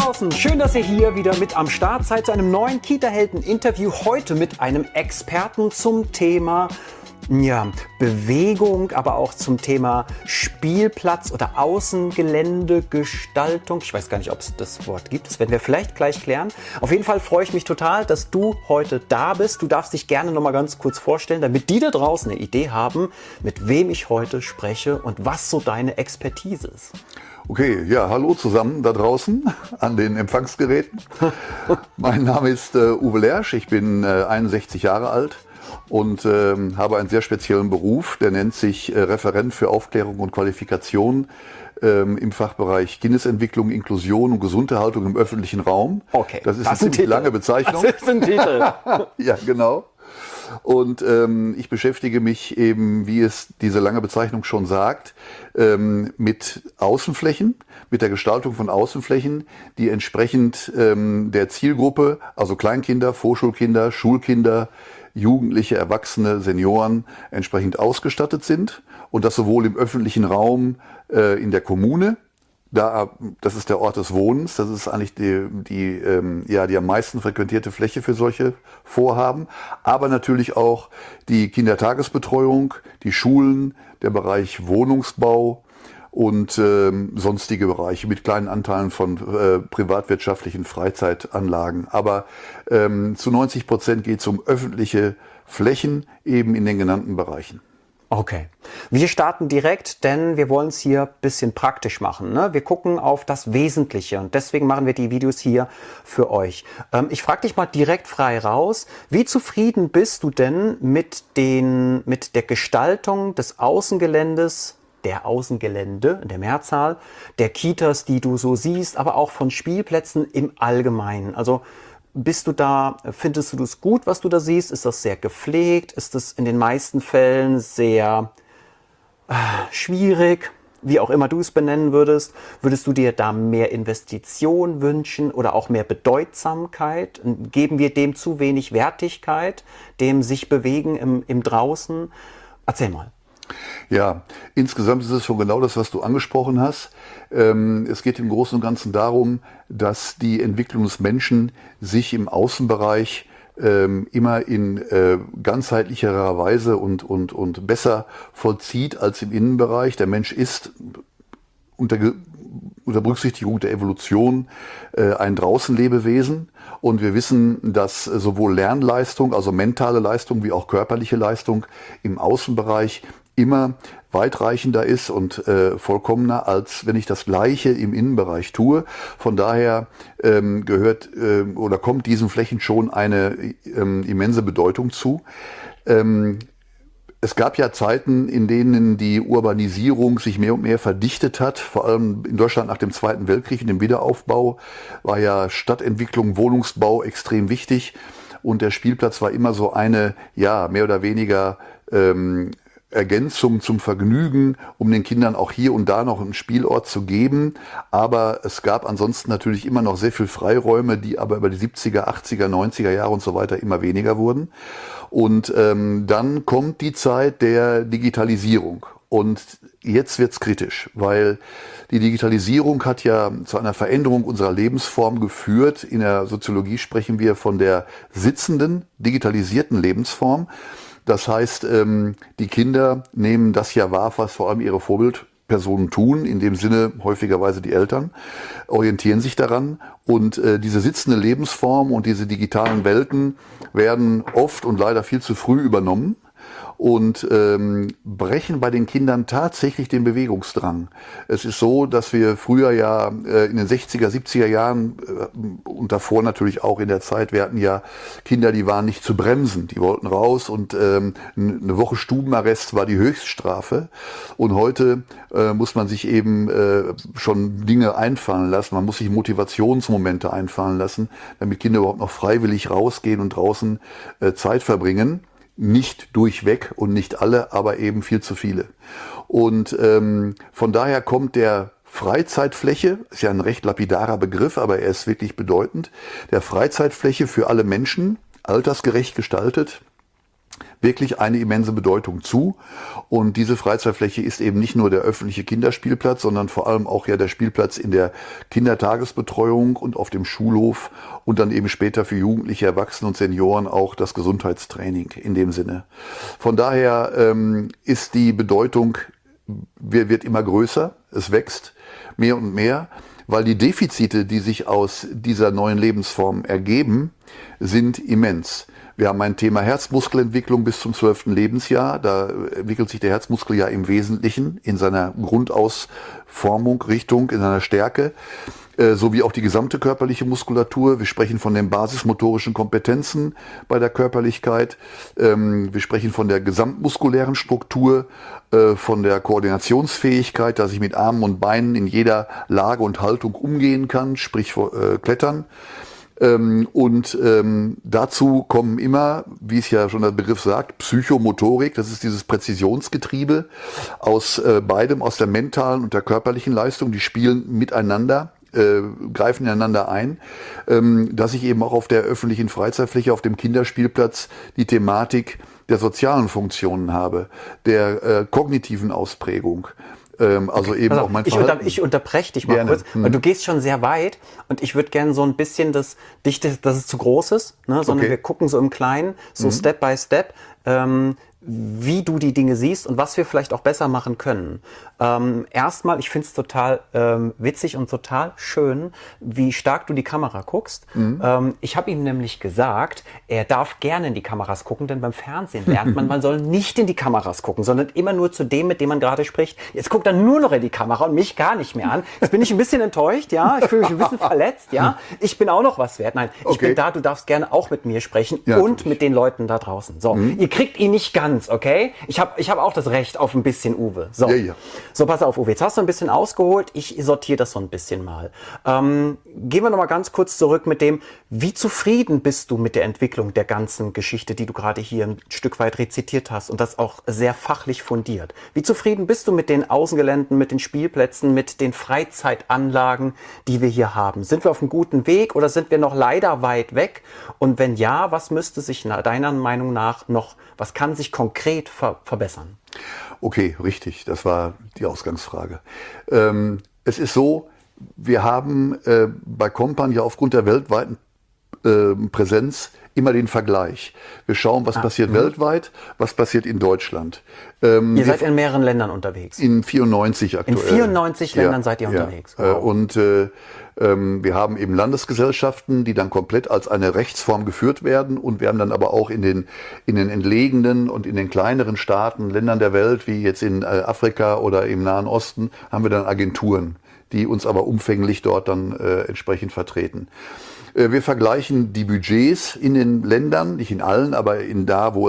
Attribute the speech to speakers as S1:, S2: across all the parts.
S1: draußen, schön, dass ihr hier wieder mit am Start seid zu einem neuen Kita-Helden-Interview. Heute mit einem Experten zum Thema Bewegung, aber auch zum Thema Spielplatz oder Außengeländegestaltung. Ich weiß gar nicht, ob es das Wort gibt. Das werden wir vielleicht gleich klären. Auf jeden Fall freue ich mich total, dass du heute da bist. Du darfst dich gerne noch mal ganz kurz vorstellen, damit die da draußen eine Idee haben, mit wem ich heute spreche und was so deine Expertise ist.
S2: Okay, ja, hallo zusammen da draußen an den Empfangsgeräten. Mein Name ist Uwe Lersch, ich bin 61 Jahre alt und habe einen sehr speziellen Beruf, der nennt sich Referent für Aufklärung und Qualifikation im Fachbereich Kindesentwicklung, Inklusion und Gesunderhaltung im öffentlichen Raum.
S1: Okay,
S2: das ist eine ziemlich lange Bezeichnung.
S1: Das ist ein Titel.
S2: Ja, genau. Und ich beschäftige mich eben, wie es diese lange Bezeichnung schon sagt, mit Außenflächen, mit der Gestaltung von Außenflächen, die entsprechend der Zielgruppe, also Kleinkinder, Vorschulkinder, Schulkinder, Jugendliche, Erwachsene, Senioren entsprechend ausgestattet sind. Und das sowohl im öffentlichen Raum, in der Kommune, das ist der Ort des Wohnens, das ist eigentlich die am meisten frequentierte Fläche für solche Vorhaben, aber natürlich auch die Kindertagesbetreuung, die Schulen, der Bereich Wohnungsbau und sonstige Bereiche mit kleinen Anteilen von privatwirtschaftlichen Freizeitanlagen. Aber zu 90% geht es um öffentliche Flächen eben in den genannten Bereichen.
S1: Okay, wir starten direkt, denn wir wollen es hier ein bisschen praktisch machen, ne? Wir gucken auf das Wesentliche und deswegen machen wir die Videos hier für euch. Ich frage dich mal direkt frei raus, wie zufrieden bist du denn mit der Gestaltung des Außengeländes, der Außengelände in der Mehrzahl, der Kitas, die du so siehst, aber auch von Spielplätzen im Allgemeinen? Also findest du das gut, was du da siehst? Ist das sehr gepflegt? Ist das in den meisten Fällen sehr schwierig? Wie auch immer du es benennen würdest. Würdest du dir da mehr Investition wünschen oder auch mehr Bedeutsamkeit? Geben wir dem zu wenig Wertigkeit, dem sich bewegen im Draußen? Erzähl mal.
S2: Ja, insgesamt ist es schon genau das, was du angesprochen hast. Es geht im Großen und Ganzen darum, dass die Entwicklung des Menschen sich im Außenbereich immer in ganzheitlicherer Weise und besser vollzieht als im Innenbereich. Der Mensch ist unter Berücksichtigung der Evolution ein Draußenlebewesen. Und wir wissen, dass sowohl Lernleistung, also mentale Leistung, wie auch körperliche Leistung im Außenbereich immer weitreichender ist und vollkommener, als wenn ich das Gleiche im Innenbereich tue. Von daher kommt diesen Flächen schon eine immense Bedeutung zu. Es gab ja Zeiten, in denen die Urbanisierung sich mehr und mehr verdichtet hat. Vor allem in Deutschland nach dem Zweiten Weltkrieg und dem Wiederaufbau war ja Stadtentwicklung, Wohnungsbau extrem wichtig. Und der Spielplatz war immer so eine, mehr oder weniger Ergänzung zum Vergnügen, um den Kindern auch hier und da noch einen Spielort zu geben. Aber es gab ansonsten natürlich immer noch sehr viel Freiräume, die aber über die 70er, 80er, 90er Jahre und so weiter immer weniger wurden. Und dann kommt die Zeit der Digitalisierung. Und jetzt wird's kritisch, weil die Digitalisierung hat ja zu einer Veränderung unserer Lebensform geführt. In der Soziologie sprechen wir von der sitzenden, digitalisierten Lebensform. Das heißt, die Kinder nehmen das ja wahr, was vor allem ihre Vorbildpersonen tun, in dem Sinne häufigerweise die Eltern, orientieren sich daran. Und diese sitzende Lebensform und diese digitalen Welten werden oft und leider viel zu früh übernommen und brechen bei den Kindern tatsächlich den Bewegungsdrang. Es ist so, dass wir früher ja in den 60er, 70er Jahren und davor natürlich auch in der Zeit, wir hatten ja Kinder, die waren nicht zu bremsen, die wollten raus und eine Woche Stubenarrest war die Höchststrafe. Und heute muss man sich eben schon Dinge einfallen lassen, man muss sich Motivationsmomente einfallen lassen, damit Kinder überhaupt noch freiwillig rausgehen und draußen Zeit verbringen. Nicht durchweg und nicht alle, aber eben viel zu viele. Und von daher kommt der Freizeitfläche, ist ja ein recht lapidarer Begriff, aber er ist wirklich bedeutend, der Freizeitfläche für alle Menschen, altersgerecht gestaltet, wirklich eine immense Bedeutung zu. Und diese Freizeitfläche ist eben nicht nur der öffentliche Kinderspielplatz, sondern vor allem auch ja der Spielplatz in der Kindertagesbetreuung und auf dem Schulhof und dann eben später für Jugendliche, Erwachsene und Senioren auch das Gesundheitstraining in dem Sinne. Von daher ist die Bedeutung wird immer größer, es wächst mehr und mehr, weil die Defizite, die sich aus dieser neuen Lebensform ergeben, sind immens. Wir haben ein Thema Herzmuskelentwicklung bis zum 12. Lebensjahr. Da entwickelt sich der Herzmuskel ja im Wesentlichen in seiner Grundausformung, Richtung, in seiner Stärke, sowie auch die gesamte körperliche Muskulatur. Wir sprechen von den basismotorischen Kompetenzen bei der Körperlichkeit. Wir sprechen von der gesamtmuskulären Struktur, von der Koordinationsfähigkeit, dass ich mit Armen und Beinen in jeder Lage und Haltung umgehen kann, sprich Klettern. Dazu kommen immer, wie es ja schon der Begriff sagt, Psychomotorik, das ist dieses Präzisionsgetriebe aus beidem, aus der mentalen und der körperlichen Leistung, die spielen miteinander, greifen ineinander ein, dass ich eben auch auf der öffentlichen Freizeitfläche, auf dem Kinderspielplatz die Thematik der sozialen Funktionen habe, der kognitiven Ausprägung. Also eben
S1: also
S2: auch mein
S1: Verhalten. Ich unterbreche dich mal kurz, weil du gehst schon sehr weit und ich würde gerne so ein bisschen, dass es zu groß ist, ne, sondern wir gucken so im Kleinen, so Step by Step, wie du die Dinge siehst und was wir vielleicht auch besser machen können. Erstmal, ich finde es total witzig und total schön, wie stark du die Kamera guckst. Ich habe ihm nämlich gesagt, er darf gerne in die Kameras gucken, denn beim Fernsehen lernt man soll nicht in die Kameras gucken, sondern immer nur zu dem, mit dem man gerade spricht. Jetzt guckt er nur noch in die Kamera und mich gar nicht mehr an. Jetzt bin ich ein bisschen enttäuscht, ja. Ich fühle mich ein bisschen verletzt, ja. Ich bin auch noch was wert. Nein, ich bin da, du darfst gerne auch mit mir sprechen und mit den Leuten da draußen. So, ihr kriegt ihn nicht ganz, okay? Ich hab auch das Recht auf ein bisschen Uwe. So. So, pass auf, Uwe, jetzt hast du ein bisschen ausgeholt, ich sortiere das so ein bisschen mal. Gehen wir noch mal ganz kurz zurück mit dem, wie zufrieden bist du mit der Entwicklung der ganzen Geschichte, die du gerade hier ein Stück weit rezitiert hast und das auch sehr fachlich fundiert. Wie zufrieden bist du mit den Außengeländen, mit den Spielplätzen, mit den Freizeitanlagen, die wir hier haben? Sind wir auf einem guten Weg oder sind wir noch leider weit weg? Und wenn ja, was müsste sich deiner Meinung nach noch, was kann sich konkret verbessern?
S2: Okay, richtig. Das war die Ausgangsfrage. Es ist so, wir haben bei Compan ja aufgrund der weltweiten Präsenz immer den Vergleich. Wir schauen, was passiert weltweit, was passiert in Deutschland.
S1: Ihr seid in mehreren Ländern unterwegs.
S2: In 94 aktuell.
S1: In 94 Ländern seid ihr unterwegs. Wow.
S2: Und wir haben eben Landesgesellschaften, die dann komplett als eine Rechtsform geführt werden. Und wir haben dann aber auch in den entlegenen und in den kleineren Staaten, Ländern der Welt, wie jetzt in Afrika oder im Nahen Osten, haben wir dann Agenturen, die uns aber umfänglich dort dann entsprechend vertreten. Wir vergleichen die Budgets in den Ländern, nicht in allen, aber in da, wo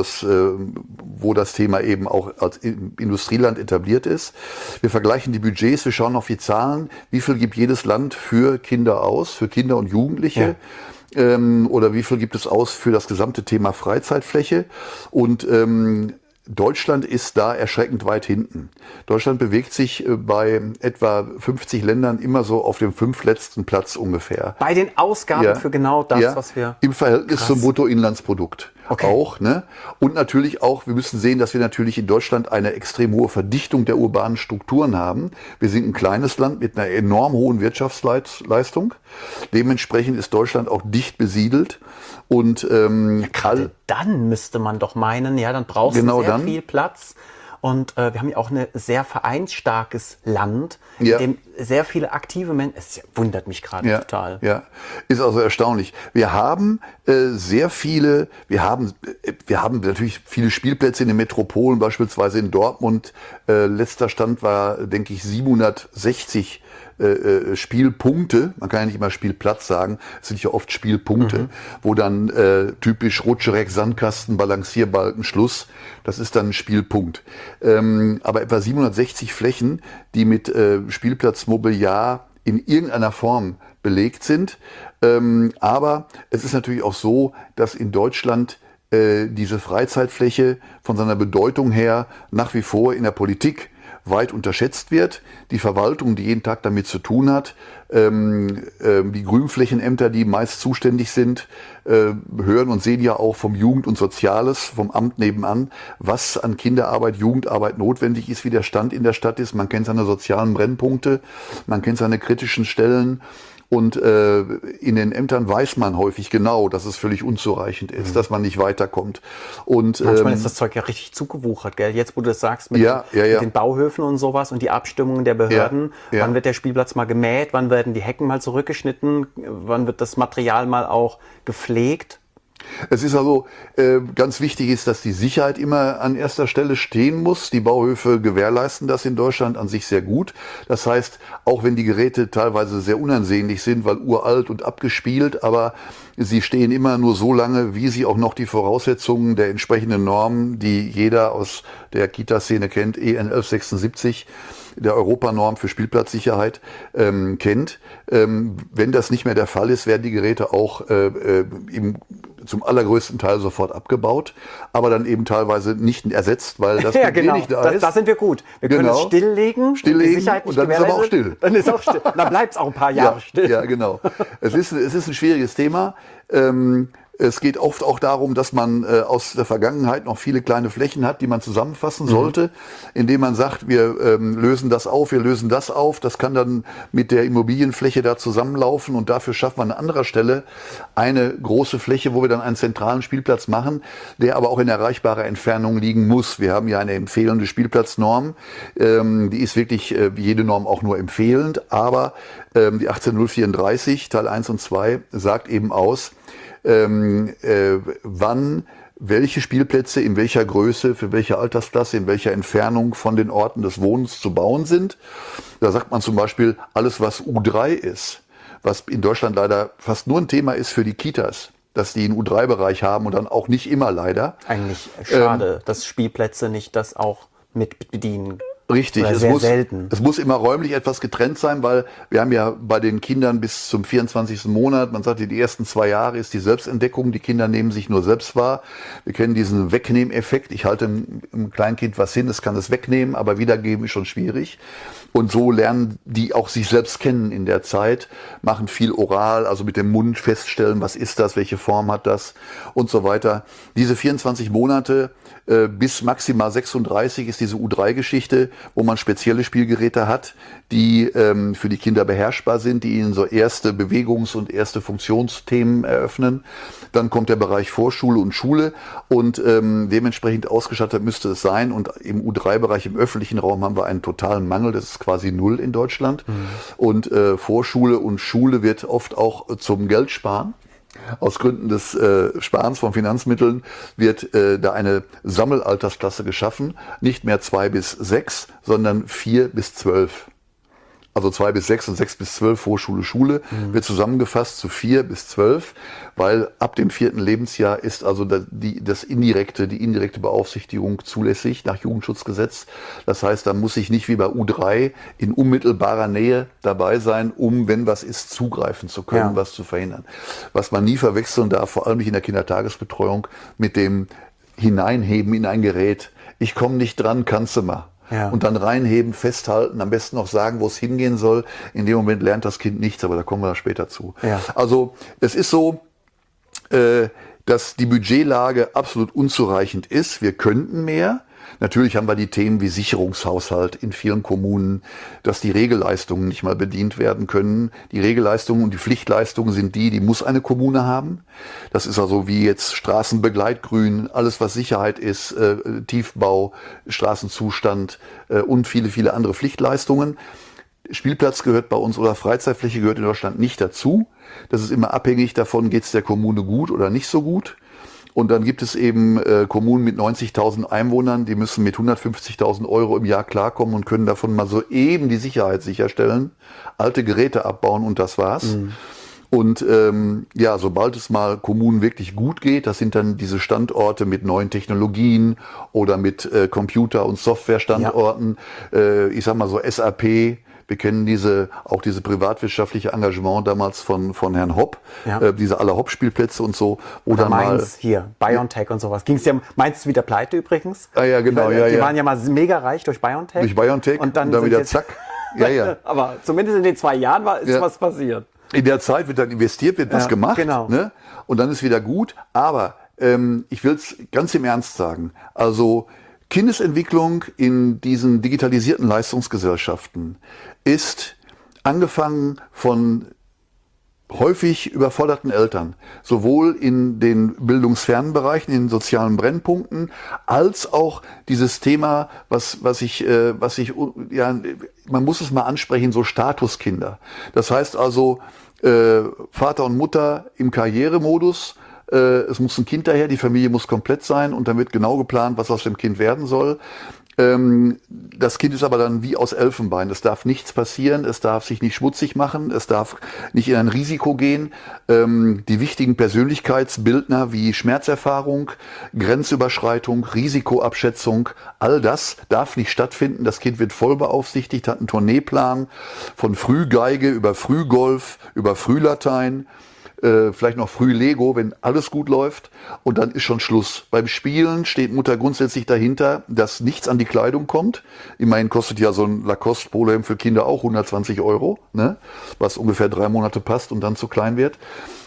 S2: das Thema eben auch als Industrieland etabliert ist. Wir vergleichen die Budgets, wir schauen auf die Zahlen, wie viel gibt jedes Land für Kinder aus, für Kinder und Jugendliche. Ja. Oder wie viel gibt es aus für das gesamte Thema Freizeitfläche. Und Deutschland ist da erschreckend weit hinten. Deutschland bewegt sich bei etwa 50 Ländern immer so auf dem 5. letzten Platz ungefähr.
S1: Bei den Ausgaben für genau das, was wir...
S2: Im Verhältnis zum Bruttoinlandsprodukt.
S1: Okay.
S2: Auch, ne? Und natürlich auch, wir müssen sehen, dass wir natürlich in Deutschland eine extrem hohe Verdichtung der urbanen Strukturen haben. Wir sind ein kleines Land mit einer enorm hohen Wirtschaftsleistung. Dementsprechend ist Deutschland auch dicht besiedelt. Und
S1: gerade dann müsste man doch meinen, ja, dann brauchst du sehr viel Platz. Und wir haben ja auch ein sehr vereinsstarkes Land, in dem sehr viele aktive Menschen, es wundert mich gerade total.
S2: Ja, ist also erstaunlich. Wir haben sehr viele, wir haben natürlich viele Spielplätze in den Metropolen, beispielsweise in Dortmund. Letzter Stand war, denke ich, 760 Spielpunkte, man kann ja nicht mal Spielplatz sagen, es sind ja oft Spielpunkte, wo dann typisch Rutschereck, Sandkasten, Balancierbalken, Schluss, das ist dann ein Spielpunkt. Aber etwa 760 Flächen, die mit Spielplatzmobiliar in irgendeiner Form belegt sind. Aber es ist natürlich auch so, dass in Deutschland diese Freizeitfläche von seiner Bedeutung her nach wie vor in der Politik weit unterschätzt wird. Die Verwaltung, die jeden Tag damit zu tun hat, die Grünflächenämter, die meist zuständig sind, hören und sehen ja auch vom Jugend- und Soziales, vom Amt nebenan, was an Kinderarbeit, Jugendarbeit notwendig ist, wie der Stand in der Stadt ist. Man kennt seine sozialen Brennpunkte, man kennt seine kritischen Stellen. Und in den Ämtern weiß man häufig genau, dass es völlig unzureichend ist, dass man nicht weiterkommt. Und
S1: manchmal ist das Zeug ja richtig zugewuchert, gell? Jetzt, wo du das sagst, mit den Bauhöfen und sowas und die Abstimmungen der Behörden, wann wird der Spielplatz mal gemäht, wann werden die Hecken mal zurückgeschnitten, wann wird das Material mal auch gepflegt?
S2: Es ist also ganz wichtig ist, dass die Sicherheit immer an erster Stelle stehen muss. Die Bauhöfe gewährleisten das in Deutschland an sich sehr gut. Das heißt, auch wenn die Geräte teilweise sehr unansehnlich sind, weil uralt und abgespielt, aber sie stehen immer nur so lange, wie sie auch noch die Voraussetzungen der entsprechenden Normen, die jeder aus der Kita-Szene kennt, EN 1176, der Europanorm für Spielplatzsicherheit kennt. Wenn das nicht mehr der Fall ist, werden die Geräte auch zum allergrößten Teil sofort abgebaut, aber dann eben teilweise nicht ersetzt, weil das
S1: genau.
S2: nicht da ist.
S1: Da sind wir gut. Wir können es stilllegen,
S2: die
S1: Sicherheit nicht
S2: und dann ist aber auch still.
S1: Dann ist auch still. Dann bleibt es auch ein paar Jahre still.
S2: Ja, genau. Es ist ein schwieriges Thema. Es geht oft auch darum, dass man aus der Vergangenheit noch viele kleine Flächen hat, die man zusammenfassen sollte, indem man sagt, wir lösen das auf, wir lösen das auf. Das kann dann mit der Immobilienfläche da zusammenlaufen und dafür schaffen wir an anderer Stelle eine große Fläche, wo wir dann einen zentralen Spielplatz machen, der aber auch in erreichbarer Entfernung liegen muss. Wir haben ja eine empfehlende Spielplatznorm, die ist wirklich wie jede Norm auch nur empfehlend, aber die 18034 Teil 1 und 2 sagt eben aus, wann welche Spielplätze in welcher Größe, für welche Altersklasse, in welcher Entfernung von den Orten des Wohnens zu bauen sind. Da sagt man zum Beispiel, alles was U3 ist, was in Deutschland leider fast nur ein Thema ist für die Kitas, dass die einen U3-Bereich haben und dann auch nicht immer leider.
S1: Eigentlich schade, dass Spielplätze nicht das auch mit bedienen.
S2: Richtig,
S1: selten.
S2: Es muss immer räumlich etwas getrennt sein, weil wir haben ja bei den Kindern bis zum 24. Monat, man sagt, die ersten 2 Jahre ist die Selbstentdeckung, die Kinder nehmen sich nur selbst wahr. Wir kennen diesen Wegnehmeffekt, ich halte einem Kleinkind was hin, es kann es wegnehmen, aber wiedergeben ist schon schwierig. Und so lernen die auch sich selbst kennen in der Zeit, machen viel oral, also mit dem Mund feststellen, was ist das, welche Form hat das und so weiter. Diese 24 Monate bis maximal 36 ist diese U3-Geschichte, wo man spezielle Spielgeräte hat, die für die Kinder beherrschbar sind, die ihnen so erste Bewegungs- und erste Funktionsthemen eröffnen. Dann kommt der Bereich Vorschule und Schule und dementsprechend ausgestattet müsste es sein. Und im U3-Bereich im öffentlichen Raum haben wir einen totalen Mangel, das ist quasi null in Deutschland. Und Vorschule und Schule wird oft auch zum Geldsparen. Aus Gründen des Sparens von Finanzmitteln wird da eine Sammelaltersklasse geschaffen. Nicht mehr 2 bis 6, sondern 4 bis 12. Also 2 bis 6 und 6 bis 12 Vorschule, Schule wird zusammengefasst zu 4 bis 12, weil ab dem 4. Lebensjahr ist also die indirekte Beaufsichtigung zulässig nach Jugendschutzgesetz. Das heißt, da muss ich nicht wie bei U3 in unmittelbarer Nähe dabei sein, um, wenn was ist, zugreifen zu können, was zu verhindern. Was man nie verwechseln darf, vor allem nicht in der Kindertagesbetreuung, mit dem Hineinheben in ein Gerät. Ich komme nicht dran, kannst du mal. Ja. Und dann reinheben, festhalten, am besten noch sagen, wo es hingehen soll. In dem Moment lernt das Kind nichts, aber da kommen wir später zu. Ja. Also es ist so, dass die Budgetlage absolut unzureichend ist. Wir könnten mehr. Natürlich haben wir die Themen wie Sicherungshaushalt in vielen Kommunen, dass die Regelleistungen nicht mal bedient werden können. Die Regelleistungen und die Pflichtleistungen sind die muss eine Kommune haben. Das ist also wie jetzt Straßenbegleitgrün, alles was Sicherheit ist, Tiefbau, Straßenzustand und viele, viele andere Pflichtleistungen. Spielplatz gehört bei uns oder Freizeitfläche gehört in Deutschland nicht dazu. Das ist immer abhängig davon, geht es der Kommune gut oder nicht so gut. Und dann gibt es eben Kommunen mit 90.000 Einwohnern, die müssen mit 150.000 € im Jahr klarkommen und können davon mal so eben die Sicherheit sicherstellen, alte Geräte abbauen und das war's. Und sobald es mal Kommunen wirklich gut geht, das sind dann diese Standorte mit neuen Technologien oder mit Computer- und Softwarestandorten, ich sag mal so SAP, Wir kennen auch diese privatwirtschaftliche Engagement damals von Herrn Hopp,
S1: Ja.
S2: diese aller Hopp-Spielplätze und so.
S1: Oder Mainz hier, BioNTech und sowas. Ging es ja, Mainz ist wieder pleite übrigens.
S2: Ja, genau.
S1: Die waren ja mal mega reich durch BioNTech.
S2: Durch BioNTech
S1: und dann
S2: wieder
S1: jetzt,
S2: zack. Ja.
S1: Aber zumindest in den 2 Jahren ist was passiert.
S2: In der Zeit wird dann investiert, wird was gemacht,
S1: genau.
S2: Ne? Und dann ist wieder gut. Aber ich will es ganz im Ernst sagen. Also Kindesentwicklung in diesen digitalisierten Leistungsgesellschaften ist angefangen von häufig überforderten Eltern, sowohl in den bildungsfernen Bereichen, in den sozialen Brennpunkten, als auch dieses Thema, was ich, man muss es mal ansprechen, so Statuskinder. Das heißt also, Vater und Mutter im Karrieremodus, es muss ein Kind daher, die Familie muss komplett sein und dann wird genau geplant, was aus dem Kind werden soll. Das Kind ist aber dann wie aus Elfenbein. Es darf nichts passieren, es darf sich nicht schmutzig machen, es darf nicht in ein Risiko gehen. Die wichtigen Persönlichkeitsbildner wie Schmerzerfahrung, Grenzüberschreitung, Risikoabschätzung, all das darf nicht stattfinden. Das Kind wird voll beaufsichtigt, hat einen Tourneeplan von Frühgeige über Frühgolf, über Frühlatein. Vielleicht noch früh Lego, wenn alles gut läuft und dann ist schon Schluss. Beim Spielen steht Mutter grundsätzlich dahinter, dass nichts an die Kleidung kommt. Immerhin kostet ja so ein Lacoste Polohemd für Kinder auch 120 €, ne? Was ungefähr 3 Monate passt und dann zu klein wird.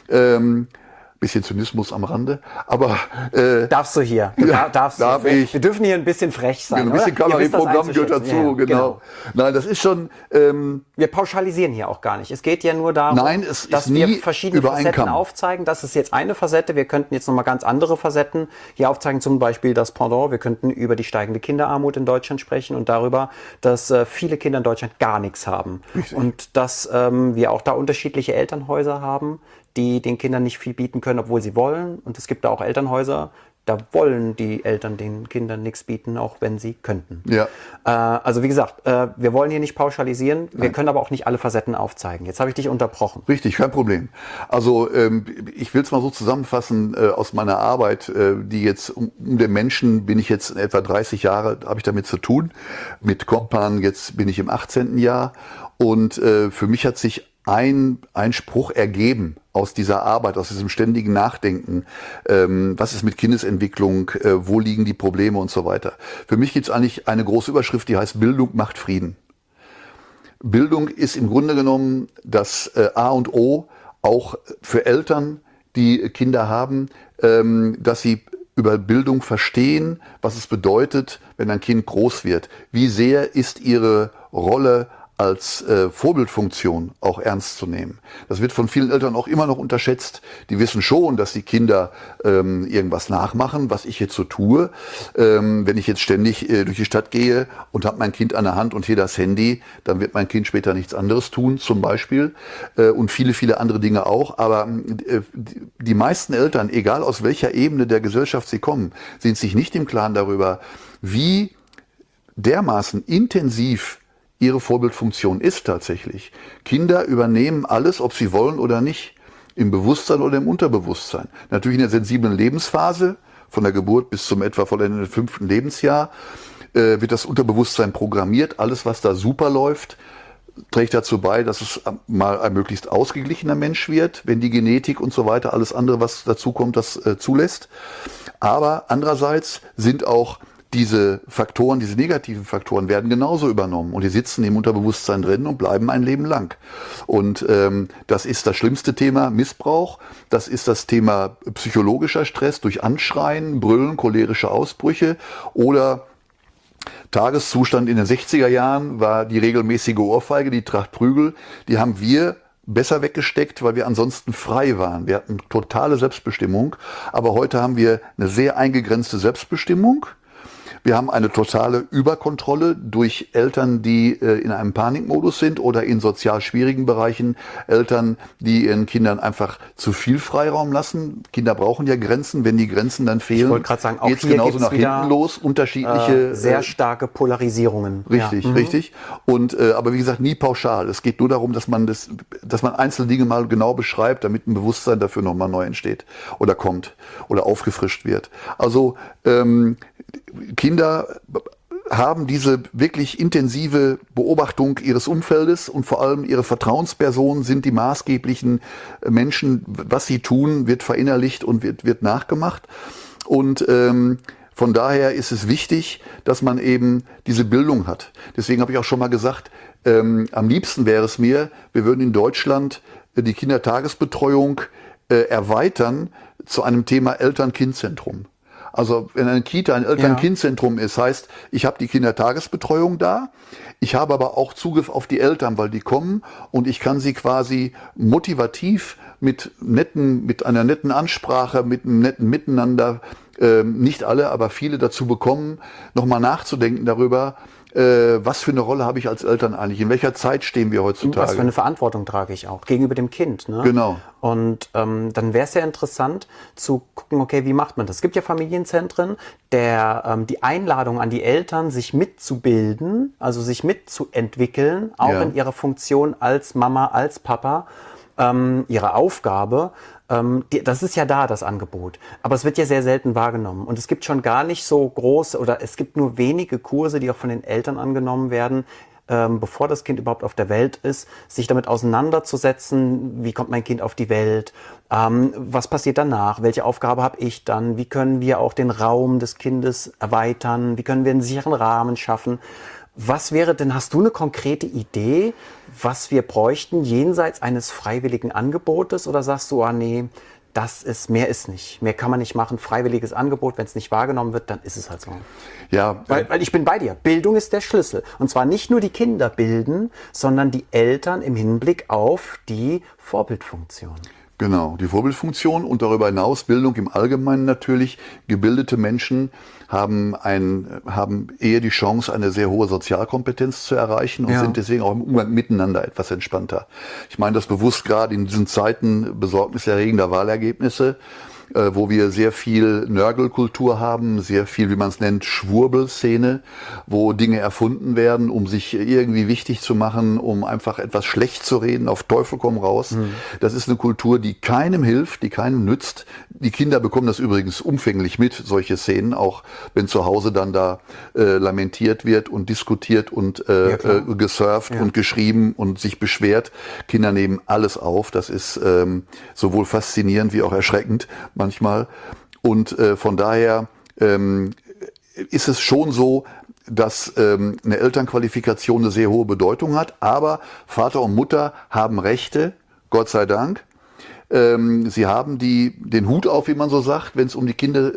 S2: Bisschen Zynismus am Rande, aber
S1: darfst du hier?
S2: Darf ich?
S1: Wir dürfen hier ein bisschen frech sein.
S2: Ein bisschen Kabarettprogramm gehört dazu,
S1: ja,
S2: genau. Nein, das ist schon.
S1: Wir pauschalisieren hier auch gar nicht. Es geht ja nur darum, dass wir verschiedene Facetten aufzeigen. Das ist jetzt eine Facette. Wir könnten jetzt nochmal ganz andere Facetten hier aufzeigen. Zum Beispiel das Pendant. Wir könnten über die steigende Kinderarmut in Deutschland sprechen und darüber, dass viele Kinder in Deutschland gar nichts haben.
S2: Richtig.
S1: Und dass wir auch da unterschiedliche Elternhäuser haben, die den Kindern nicht viel bieten können, obwohl sie wollen. Und es gibt da auch Elternhäuser, da wollen die Eltern den Kindern nichts bieten, auch wenn sie könnten.
S2: Ja.
S1: Also wie gesagt, wir wollen hier nicht pauschalisieren, wir können aber auch nicht alle Facetten aufzeigen. Jetzt habe ich dich unterbrochen.
S2: Richtig, kein Problem. Also ich will es mal so zusammenfassen aus meiner Arbeit, die jetzt um den Menschen bin ich jetzt etwa 30 Jahre, habe ich damit zu tun. Mit Compan, jetzt bin ich im 18. Jahr und für mich hat sich ein Spruch ergeben aus dieser Arbeit, aus diesem ständigen Nachdenken, was ist mit Kindesentwicklung, wo liegen die Probleme und so weiter. Für mich gibt es eigentlich eine große Überschrift, die heißt Bildung macht Frieden. Bildung ist im Grunde genommen das A und O, auch für Eltern, die Kinder haben, dass sie über Bildung verstehen, was es bedeutet, wenn ein Kind groß wird. Wie sehr ist ihre Rolle als Vorbildfunktion auch ernst zu nehmen. Das wird von vielen Eltern auch immer noch unterschätzt. Die wissen schon, dass die Kinder irgendwas nachmachen, was ich jetzt so tue. Wenn ich jetzt ständig durch die Stadt gehe und habe mein Kind an der Hand und hier das Handy, dann wird mein Kind später nichts anderes tun, zum Beispiel. Und viele, viele andere Dinge auch. Aber die meisten Eltern, egal aus welcher Ebene der Gesellschaft sie kommen, sind sich nicht im Klaren darüber, wie dermaßen intensiv ihre Vorbildfunktion ist tatsächlich. Kinder übernehmen alles, ob sie wollen oder nicht, im Bewusstsein oder im Unterbewusstsein. Natürlich in der sensiblen Lebensphase, von der Geburt bis zum etwa vollendeten 5. Lebensjahr, wird das Unterbewusstsein programmiert. Alles, was da super läuft, trägt dazu bei, dass es mal ein möglichst ausgeglichener Mensch wird, wenn die Genetik und so weiter, alles andere, was dazu kommt, das zulässt. Aber andererseits sind auch diese Faktoren, diese negativen Faktoren werden genauso übernommen und die sitzen im Unterbewusstsein drin und bleiben ein Leben lang. Und das ist das schlimmste Thema Missbrauch, das ist das Thema psychologischer Stress durch Anschreien, Brüllen, cholerische Ausbrüche oder Tageszustand in den 60er Jahren war die regelmäßige Ohrfeige, die Tracht Prügel, die haben wir besser weggesteckt, weil wir ansonsten frei waren. Wir hatten totale Selbstbestimmung, aber heute haben wir eine sehr eingegrenzte Selbstbestimmung. Wir haben eine totale Überkontrolle durch Eltern, die in einem Panikmodus sind oder in sozial schwierigen Bereichen Eltern, die ihren Kindern einfach zu viel Freiraum lassen. Kinder brauchen ja Grenzen. Wenn die Grenzen dann fehlen,
S1: ich wollte gerade sagen, auch
S2: geht's
S1: hier
S2: genauso
S1: gibt's
S2: nach hinten los. Unterschiedliche
S1: sehr starke Polarisierungen.
S2: Richtig,
S1: ja.
S2: Richtig. Und aber wie gesagt, nie pauschal. Es geht nur darum, dass man einzelne Dinge mal genau beschreibt, damit ein Bewusstsein dafür nochmal neu entsteht oder kommt oder aufgefrischt wird. Also Kinder haben diese wirklich intensive Beobachtung ihres Umfeldes und vor allem ihre Vertrauenspersonen sind die maßgeblichen Menschen. Was sie tun, wird verinnerlicht und wird nachgemacht. Und von daher ist es wichtig, dass man eben diese Bildung hat. Deswegen habe ich auch schon mal gesagt, am liebsten wäre es mir, wir würden in Deutschland die Kindertagesbetreuung erweitern zu einem Thema Eltern-Kind-Zentrum. Also wenn eine Kita ein Eltern-Kind-Zentrum ist, heißt, ich habe die Kindertagesbetreuung da, ich habe aber auch Zugriff auf die Eltern, weil die kommen und ich kann sie quasi motivativ mit einer netten Ansprache, mit einem netten Miteinander, nicht alle, aber viele dazu bekommen, nochmal nachzudenken darüber, was für eine Rolle habe ich als Eltern eigentlich? In welcher Zeit stehen wir heutzutage?
S1: Was für eine Verantwortung trage ich auch gegenüber dem Kind. Ne?
S2: Genau.
S1: Und dann wäre es ja interessant zu gucken, okay, wie macht man das? Es gibt ja Familienzentren, die Einladung an die Eltern, sich mitzubilden, also sich mitzuentwickeln, auch in ihrer Funktion als Mama, als Papa, ihre Aufgabe. Das ist ja da, das Angebot. Aber es wird ja sehr selten wahrgenommen. Und es gibt schon gar nicht so große, oder es gibt nur wenige Kurse, die auch von den Eltern angenommen werden, bevor das Kind überhaupt auf der Welt ist, sich damit auseinanderzusetzen, wie kommt mein Kind auf die Welt, was passiert danach, welche Aufgabe habe ich dann, wie können wir auch den Raum des Kindes erweitern, wie können wir einen sicheren Rahmen schaffen. Was wäre denn, hast du eine konkrete Idee, was wir bräuchten jenseits eines freiwilligen Angebotes? Oder sagst du, nee, mehr ist nicht. Mehr kann man nicht machen. Freiwilliges Angebot, wenn es nicht wahrgenommen wird, dann ist es halt so.
S2: Ja,
S1: weil ich bin bei dir. Bildung ist der Schlüssel. Und zwar nicht nur die Kinder bilden, sondern die Eltern im Hinblick auf die Vorbildfunktion.
S2: Genau, die Vorbildfunktion und darüber hinaus Bildung im Allgemeinen natürlich. Gebildete Menschen haben eher die Chance, eine sehr hohe Sozialkompetenz zu erreichen und sind deswegen auch im Umgang miteinander etwas entspannter. Ich meine das bewusst gerade in diesen Zeiten besorgniserregender Wahlergebnisse, wo wir sehr viel Nörgelkultur haben, sehr viel, wie man es nennt, Schwurbelszene, wo Dinge erfunden werden, um sich irgendwie wichtig zu machen, um einfach etwas schlecht zu reden, auf Teufel komm raus. Das ist eine Kultur, die keinem hilft, die keinem nützt. Die Kinder bekommen das übrigens umfänglich mit, solche Szenen, auch wenn zu Hause dann da lamentiert wird und diskutiert und gesurft und geschrieben und sich beschwert. Kinder nehmen alles auf. Das ist sowohl faszinierend wie auch erschreckend manchmal. Und von daher ist es schon so, dass eine Elternqualifikation eine sehr hohe Bedeutung hat. Aber Vater und Mutter haben Rechte, Gott sei Dank. Sie haben den Hut auf, wie man so sagt, wenn es um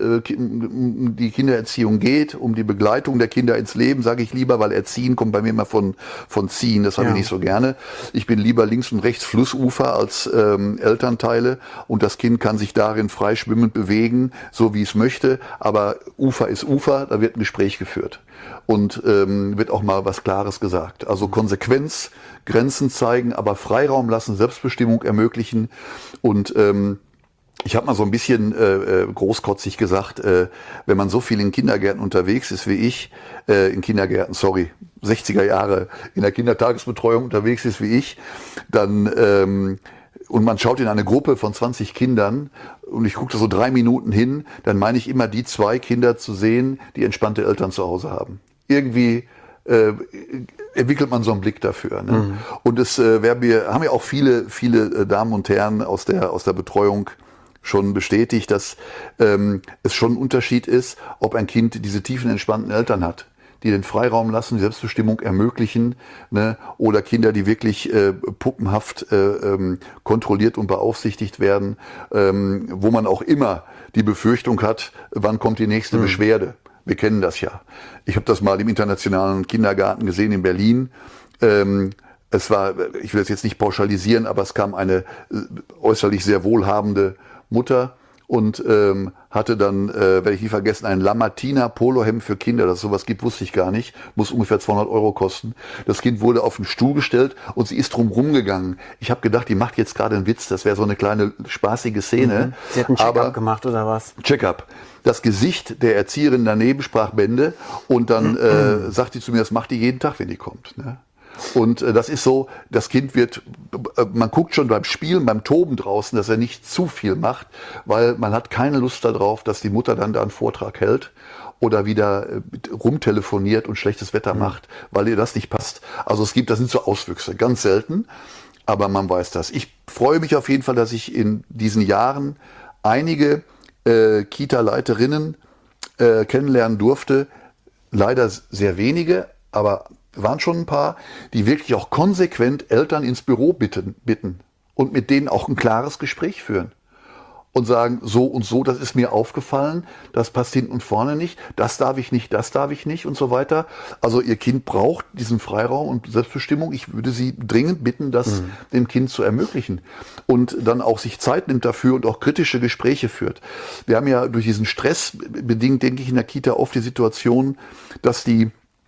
S2: die Kindererziehung geht, um die Begleitung der Kinder ins Leben, sage ich lieber, weil Erziehen kommt bei mir immer von Ziehen, das habe ich nicht so gerne. Ich bin lieber links und rechts Flussufer als Elternteile und das Kind kann sich darin frei schwimmend bewegen, so wie es möchte, aber Ufer ist Ufer, da wird ein Gespräch geführt und wird auch mal was Klares gesagt. Also Konsequenz, Grenzen zeigen, aber Freiraum lassen, Selbstbestimmung ermöglichen. Und ich habe mal so ein bisschen großkotzig gesagt, wenn man so viel in Kindergärten unterwegs ist wie ich, 60er Jahre in der Kindertagesbetreuung unterwegs ist wie ich, dann und man schaut in eine Gruppe von 20 Kindern und ich gucke da so 3 Minuten hin, dann meine ich immer die 2 Kinder zu sehen, die entspannte Eltern zu Hause haben. Irgendwie entwickelt man so einen Blick dafür. Ne? Und haben ja auch viele Damen und Herren aus der Betreuung schon bestätigt, dass es schon ein Unterschied ist, ob ein Kind diese tiefen, entspannten Eltern hat, die den Freiraum lassen, die Selbstbestimmung ermöglichen, ne? Oder Kinder, die wirklich puppenhaft kontrolliert und beaufsichtigt werden, wo man auch immer die Befürchtung hat, wann kommt die nächste Beschwerde. Wir kennen das ja. Ich habe das mal im internationalen Kindergarten gesehen in Berlin. Es war, ich will das jetzt nicht pauschalisieren, aber es kam eine äußerlich sehr wohlhabende Mutter und hatte dann, werde ich nie vergessen, ein Lamartina Polohemd für Kinder. Dass es sowas gibt, wusste ich gar nicht. Muss ungefähr 200 € kosten. Das Kind wurde auf den Stuhl gestellt und sie ist drum rumgegangen. Ich habe gedacht, die macht jetzt gerade einen Witz. Das wäre so eine kleine spaßige Szene.
S1: Sie hat einen Check-up gemacht oder was?
S2: Check-up. Das Gesicht der Erzieherin daneben sprach Bände und dann sagt sie zu mir, das macht die jeden Tag, wenn die kommt. Ne? Und das ist so, das Kind man guckt schon beim Spielen, beim Toben draußen, dass er nicht zu viel macht, weil man hat keine Lust darauf, dass die Mutter dann da einen Vortrag hält. oder wieder rumtelefoniert und schlechtes Wetter macht, weil ihr das nicht passt. Also das sind so Auswüchse, ganz selten, aber man weiß das. Ich freue mich auf jeden Fall, dass ich in diesen Jahren einige Kita-Leiterinnen kennenlernen durfte. Leider sehr wenige, aber waren schon ein paar, die wirklich auch konsequent Eltern ins Büro bitten und mit denen auch ein klares Gespräch führen. Und sagen, so und so, das ist mir aufgefallen, das passt hinten und vorne nicht, das darf ich nicht und so weiter. Also ihr Kind braucht diesen Freiraum und Selbstbestimmung. Ich würde Sie dringend bitten, das dem Kind zu ermöglichen und dann auch sich Zeit nimmt dafür und auch kritische Gespräche führt. Wir haben ja durch diesen Stress bedingt, denke ich, in der Kita oft die Situation, dass die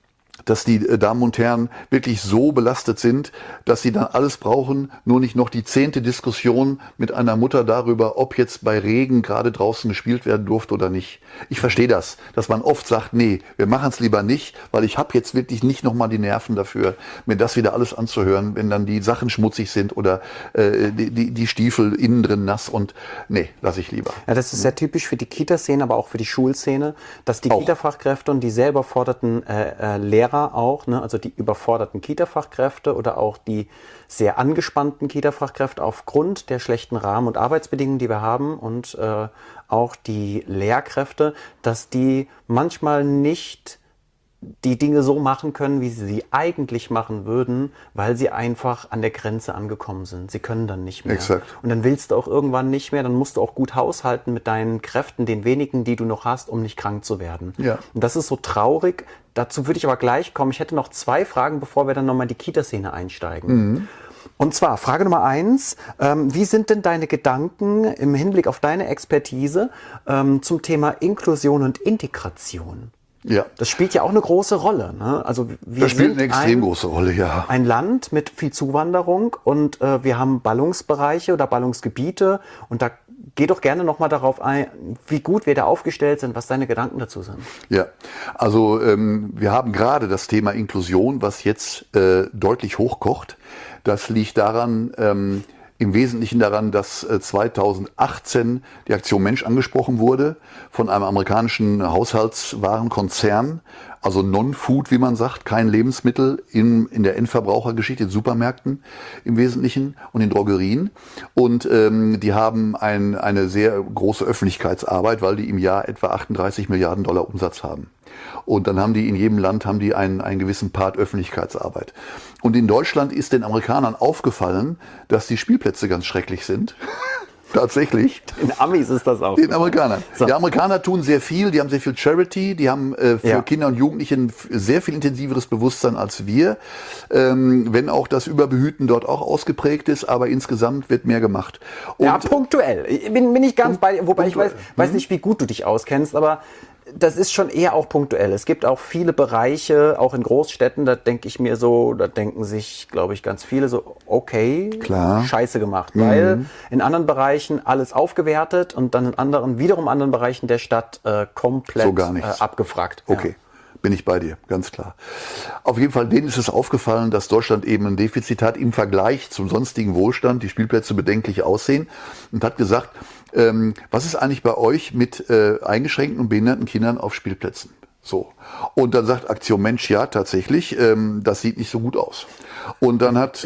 S2: Damen und Herren wirklich so belastet sind, dass sie dann alles brauchen, nur nicht noch die 10. Diskussion mit einer Mutter darüber, ob jetzt bei Regen gerade draußen gespielt werden durfte oder nicht. Ich verstehe das, dass man oft sagt, nee, wir machen es lieber nicht, weil ich habe jetzt wirklich nicht nochmal die Nerven dafür, mir das wieder alles anzuhören, wenn dann die Sachen schmutzig sind oder die Stiefel innen drin nass und nee, lasse ich lieber.
S1: Ja, das ist sehr typisch für die Kita-Szene, aber auch für die Schulszene, dass die Kita-Fachkräfte und die sehr überforderten Lehrer auch, ne, also die überforderten Kita-Fachkräfte oder auch die sehr angespannten Kita-Fachkräfte aufgrund der schlechten Rahmen- und Arbeitsbedingungen, die wir haben und auch die Lehrkräfte, dass die manchmal nicht die Dinge so machen können, wie sie eigentlich machen würden, weil sie einfach an der Grenze angekommen sind. Sie können dann nicht mehr.
S2: Exakt.
S1: Und dann willst du auch irgendwann nicht mehr, dann musst du auch gut haushalten mit deinen Kräften, den wenigen, die du noch hast, um nicht krank zu werden.
S2: Ja.
S1: Und das ist so traurig. Dazu würde ich aber gleich kommen. Ich hätte noch 2 Fragen, bevor wir dann nochmal in die Kita-Szene einsteigen. Und zwar Frage Nummer 1, wie sind denn deine Gedanken im Hinblick auf deine Expertise zum Thema Inklusion und Integration?
S2: Ja.
S1: Das spielt ja auch eine große Rolle. Ne? Also wir
S2: Das spielt
S1: sind
S2: eine extrem große Rolle, ja.
S1: ein Land mit viel Zuwanderung und wir haben Ballungsbereiche oder Ballungsgebiete und da geh doch gerne nochmal darauf ein, wie gut wir da aufgestellt sind, was deine Gedanken dazu sind.
S2: Ja, also wir haben gerade das Thema Inklusion, was jetzt deutlich hochkocht. Das liegt daran, im Wesentlichen daran, dass 2018 die Aktion Mensch angesprochen wurde von einem amerikanischen Haushaltswarenkonzern, also Non-Food, wie man sagt, kein Lebensmittel in der Endverbrauchergeschichte, in Supermärkten im Wesentlichen und in Drogerien. Und die haben eine sehr große Öffentlichkeitsarbeit, weil die im Jahr etwa 38 Milliarden Dollar Umsatz haben. Und dann haben die in jedem Land einen gewissen Part Öffentlichkeitsarbeit. Und in Deutschland ist den Amerikanern aufgefallen, dass die Spielplätze ganz schrecklich sind. Tatsächlich.
S1: In Amis ist das auch.
S2: Den Amerikanern.
S1: So.
S2: Die Amerikaner tun sehr viel, die haben sehr viel Charity, die haben für Kinder und Jugendlichen sehr viel intensiveres Bewusstsein als wir, wenn auch das Überbehüten dort auch ausgeprägt ist, aber insgesamt wird mehr gemacht. Und
S1: Ja, punktuell. Bin ich ganz bei dir, wobei ich weiß nicht, wie gut du dich auskennst, aber das ist schon eher auch punktuell. Es gibt auch viele Bereiche, auch in Großstädten, da denke ich mir so, da denken sich, glaube ich, ganz viele so, okay,
S2: Klar.
S1: scheiße gemacht. Weil in anderen Bereichen alles aufgewertet und dann in wiederum anderen Bereichen der Stadt komplett
S2: So gar nichts.
S1: abgefragt.
S2: Okay. Bin ich bei dir, ganz klar. Auf jeden Fall, denen ist es aufgefallen, dass Deutschland eben ein Defizit hat im Vergleich zum sonstigen Wohlstand, die Spielplätze bedenklich aussehen und hat gesagt, was ist eigentlich bei euch mit eingeschränkten und behinderten Kindern auf Spielplätzen? So. Und dann sagt Aktion Mensch, ja, tatsächlich, das sieht nicht so gut aus. Und dann hat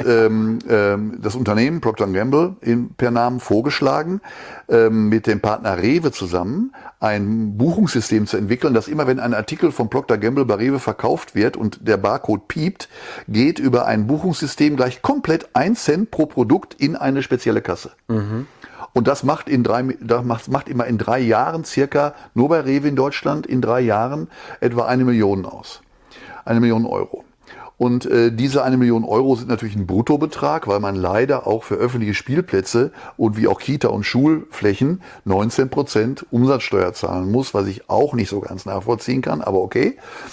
S2: das Unternehmen Procter & Gamble per Namen vorgeschlagen, mit dem Partner Rewe zusammen ein Buchungssystem zu entwickeln, dass immer wenn ein Artikel von Procter & Gamble bei Rewe verkauft wird und der Barcode piept, geht über ein Buchungssystem gleich komplett 1 Cent pro Produkt in eine spezielle Kasse. Und das macht immer in 3 Jahren circa, nur bei Rewe in Deutschland, in 3 Jahren etwa 1 Million aus. 1 Million Euro. Und diese 1 Million Euro sind natürlich ein Bruttobetrag, weil man leider auch für öffentliche Spielplätze und wie auch Kita- und Schulflächen 19% Umsatzsteuer zahlen muss, was ich auch nicht so ganz nachvollziehen kann, aber okay.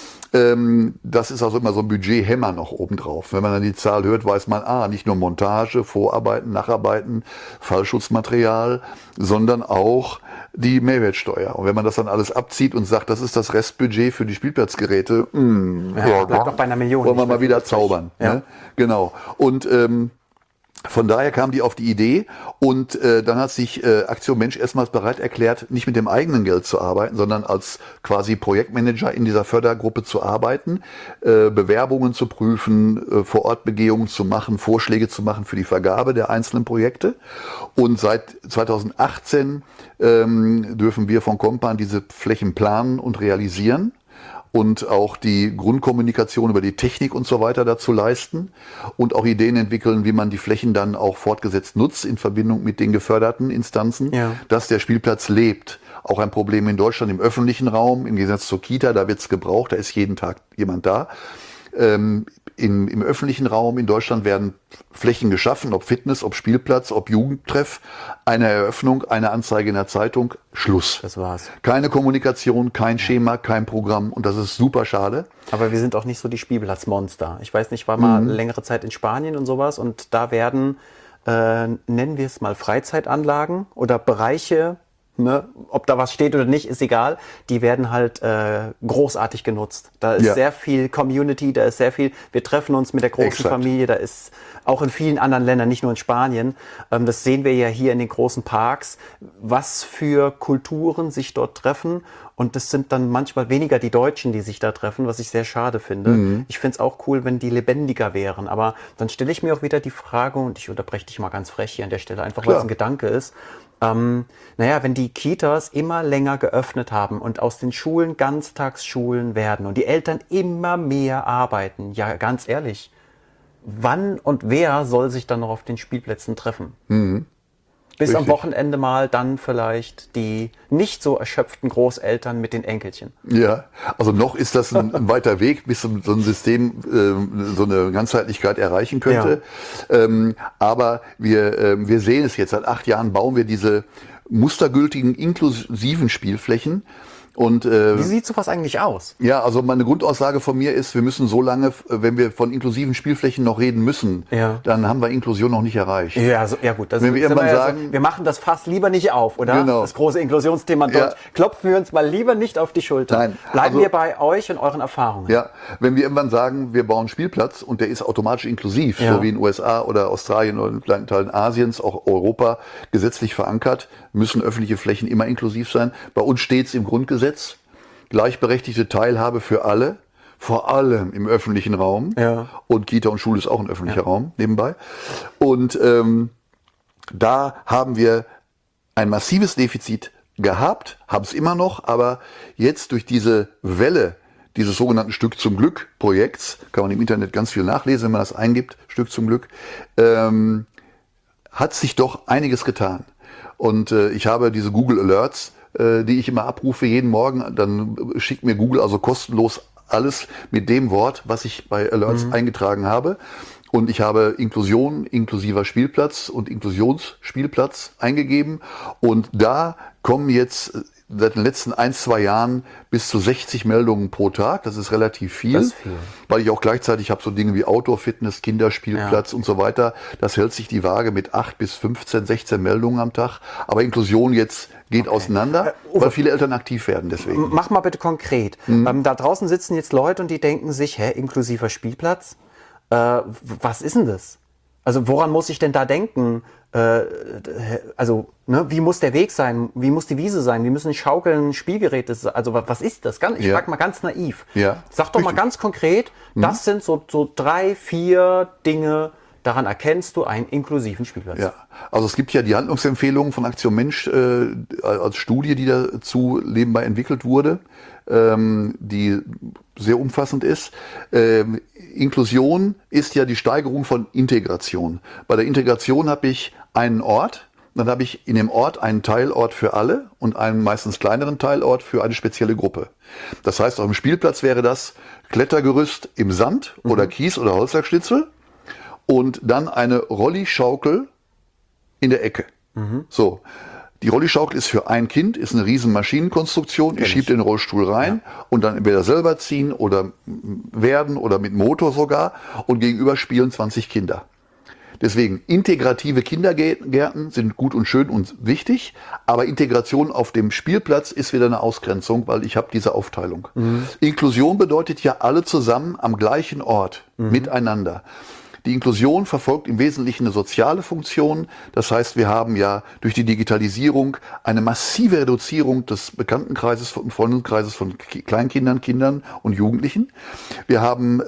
S2: Das ist also immer so ein Budgethemmer noch obendrauf. Wenn man dann die Zahl hört, weiß man, nicht nur Montage, Vorarbeiten, Nacharbeiten, Fallschutzmaterial, sondern auch die Mehrwertsteuer. Und wenn man das dann alles abzieht und sagt, das ist das Restbudget für die Spielplatzgeräte,
S1: bleibt doch bei 1 Million.
S2: wollen wir mal wieder zaubern.
S1: Ja.
S2: Ne? Genau. Und von daher kam die auf die Idee und dann hat sich Aktion Mensch erstmals bereit erklärt, nicht mit dem eigenen Geld zu arbeiten, sondern als quasi Projektmanager in dieser Fördergruppe zu arbeiten, Bewerbungen zu prüfen, Vorortbegehungen zu machen, Vorschläge zu machen für die Vergabe der einzelnen Projekte. Und seit 2018 dürfen wir von Compan diese Flächen planen und realisieren und auch die Grundkommunikation über die Technik und so weiter dazu leisten und auch Ideen entwickeln, wie man die Flächen dann auch fortgesetzt nutzt in Verbindung mit den geförderten Instanzen, dass der Spielplatz lebt. Auch ein Problem in Deutschland im öffentlichen Raum, im Gegensatz zur Kita, da wird es gebraucht, da ist jeden Tag jemand da. Im öffentlichen Raum in Deutschland werden Flächen geschaffen, ob Fitness, ob Spielplatz, ob Jugendtreff, eine Eröffnung, eine Anzeige in der Zeitung, Schluss.
S1: Das war's.
S2: Keine Kommunikation, kein Schema, kein Programm und das ist super schade.
S1: Aber wir sind auch nicht so die Spielplatzmonster. Ich weiß nicht, ich war mal längere Zeit in Spanien und sowas und da werden, nennen wir es mal Freizeitanlagen oder Bereiche, ne, ob da was steht oder nicht, ist egal. Die werden halt großartig genutzt. Da ist sehr viel Community, da ist sehr viel, wir treffen uns mit der großen Familie, da ist auch in vielen anderen Ländern, nicht nur in Spanien. Das sehen wir ja hier in den großen Parks, was für Kulturen sich dort treffen. Und das sind dann manchmal weniger die Deutschen, die sich da treffen, was ich sehr schade finde. Ich finde es auch cool, wenn die lebendiger wären. Aber dann stelle ich mir auch wieder die Frage, und ich unterbreche dich mal ganz frech hier an der Stelle, einfach weil es ein Gedanke ist. Naja, wenn die Kitas immer länger geöffnet haben und aus den Schulen Ganztagsschulen werden und die Eltern immer mehr arbeiten, ja ganz ehrlich, wann und wer soll sich dann noch auf den Spielplätzen treffen? Bis am Wochenende mal dann vielleicht die nicht so erschöpften Großeltern mit den Enkelchen.
S2: Ja, also noch ist das ein weiter Weg, bis so ein System so eine Ganzheitlichkeit erreichen könnte. Ja. Aber wir sehen es jetzt, seit 8 Jahren bauen wir diese mustergültigen, inklusiven Spielflächen. Und,
S1: wie sieht sowas eigentlich aus?
S2: Ja, also meine Grundaussage von mir ist, wir müssen so lange, wenn wir von inklusiven Spielflächen noch reden müssen, dann haben wir Inklusion noch nicht erreicht.
S1: Ja, so, ja gut. Das
S2: wenn wir irgendwann sagen,
S1: so, wir machen das fast lieber nicht auf, oder? Genau. Das große Inklusionsthema dort. Klopfen wir uns mal lieber nicht auf die Schulter. Nein. Bleiben wir bei euch und euren Erfahrungen.
S2: Ja, wenn wir irgendwann sagen, wir bauen einen Spielplatz und der ist automatisch inklusiv, so wie in den USA oder Australien oder in kleinen Teilen Asiens, auch Europa, gesetzlich verankert, müssen öffentliche Flächen immer inklusiv sein. Bei uns steht es im Grundgesetz. Gleichberechtigte Teilhabe für alle, vor allem im öffentlichen Raum. Ja. Und Kita und Schule ist auch ein öffentlicher Raum nebenbei. Und da haben wir ein massives Defizit gehabt, haben es immer noch, aber jetzt durch diese Welle dieses sogenannten Stück zum Glück Projekts, kann man im Internet ganz viel nachlesen, wenn man das eingibt, Stück zum Glück, hat sich doch einiges getan. Und ich habe diese Google Alerts, die ich immer abrufe jeden Morgen, dann schickt mir Google also kostenlos alles mit dem Wort, was ich bei Alerts eingetragen habe. Und ich habe Inklusion, inklusiver Spielplatz und Inklusionsspielplatz eingegeben. Und da kommen jetzt seit den letzten 1-2 Jahren bis zu 60 Meldungen pro Tag. Das ist relativ viel, das ist viel. Weil ich auch gleichzeitig habe so Dinge wie Outdoor-Fitness, Kinderspielplatz und so weiter. Das hält sich die Waage mit 8 bis 15, 16 Meldungen am Tag. Aber Inklusion jetzt geht auseinander, weil viele Eltern aktiv werden deswegen.
S1: Mach mal bitte konkret. Da draußen sitzen jetzt Leute und die denken sich, inklusiver Spielplatz? Was ist denn das? Also woran muss ich denn da denken? Wie muss der Weg sein? Wie muss die Wiese sein? Wie müssen Schaukeln, Spielgeräte sein? Also was ist das? Ich frage mal ganz naiv. Ja. Sag doch mal ganz konkret, das sind so 3, 4 Dinge, daran erkennst du einen inklusiven Spielplatz. Ja,
S2: also es gibt ja die Handlungsempfehlungen von Aktion Mensch als Studie, die dazu nebenbei entwickelt wurde, die sehr umfassend ist. Inklusion ist ja die Steigerung von Integration. Bei der Integration habe ich einen Ort, dann habe ich in dem Ort einen Teilort für alle und einen meistens kleineren Teilort für eine spezielle Gruppe. Das heißt, auf dem Spielplatz wäre das Klettergerüst im Sand oder Kies oder Holzwerkschnitzel und dann eine Rollischaukel in der Ecke. So. Die Rollischaukel ist für ein Kind, ist eine riesen Maschinenkonstruktion. Ich schiebe den Rollstuhl rein und dann entweder selber ziehen oder werden oder mit Motor sogar und gegenüber spielen 20 Kinder. Deswegen, integrative Kindergärten sind gut und schön und wichtig, aber Integration auf dem Spielplatz ist wieder eine Ausgrenzung, weil ich habe diese Aufteilung. Inklusion bedeutet ja alle zusammen am gleichen Ort, miteinander. Die Inklusion verfolgt im Wesentlichen eine soziale Funktion. Das heißt, wir haben ja durch die Digitalisierung eine massive Reduzierung des Bekanntenkreises und Freundeskreises von Kleinkindern, Kindern und Jugendlichen. Wir haben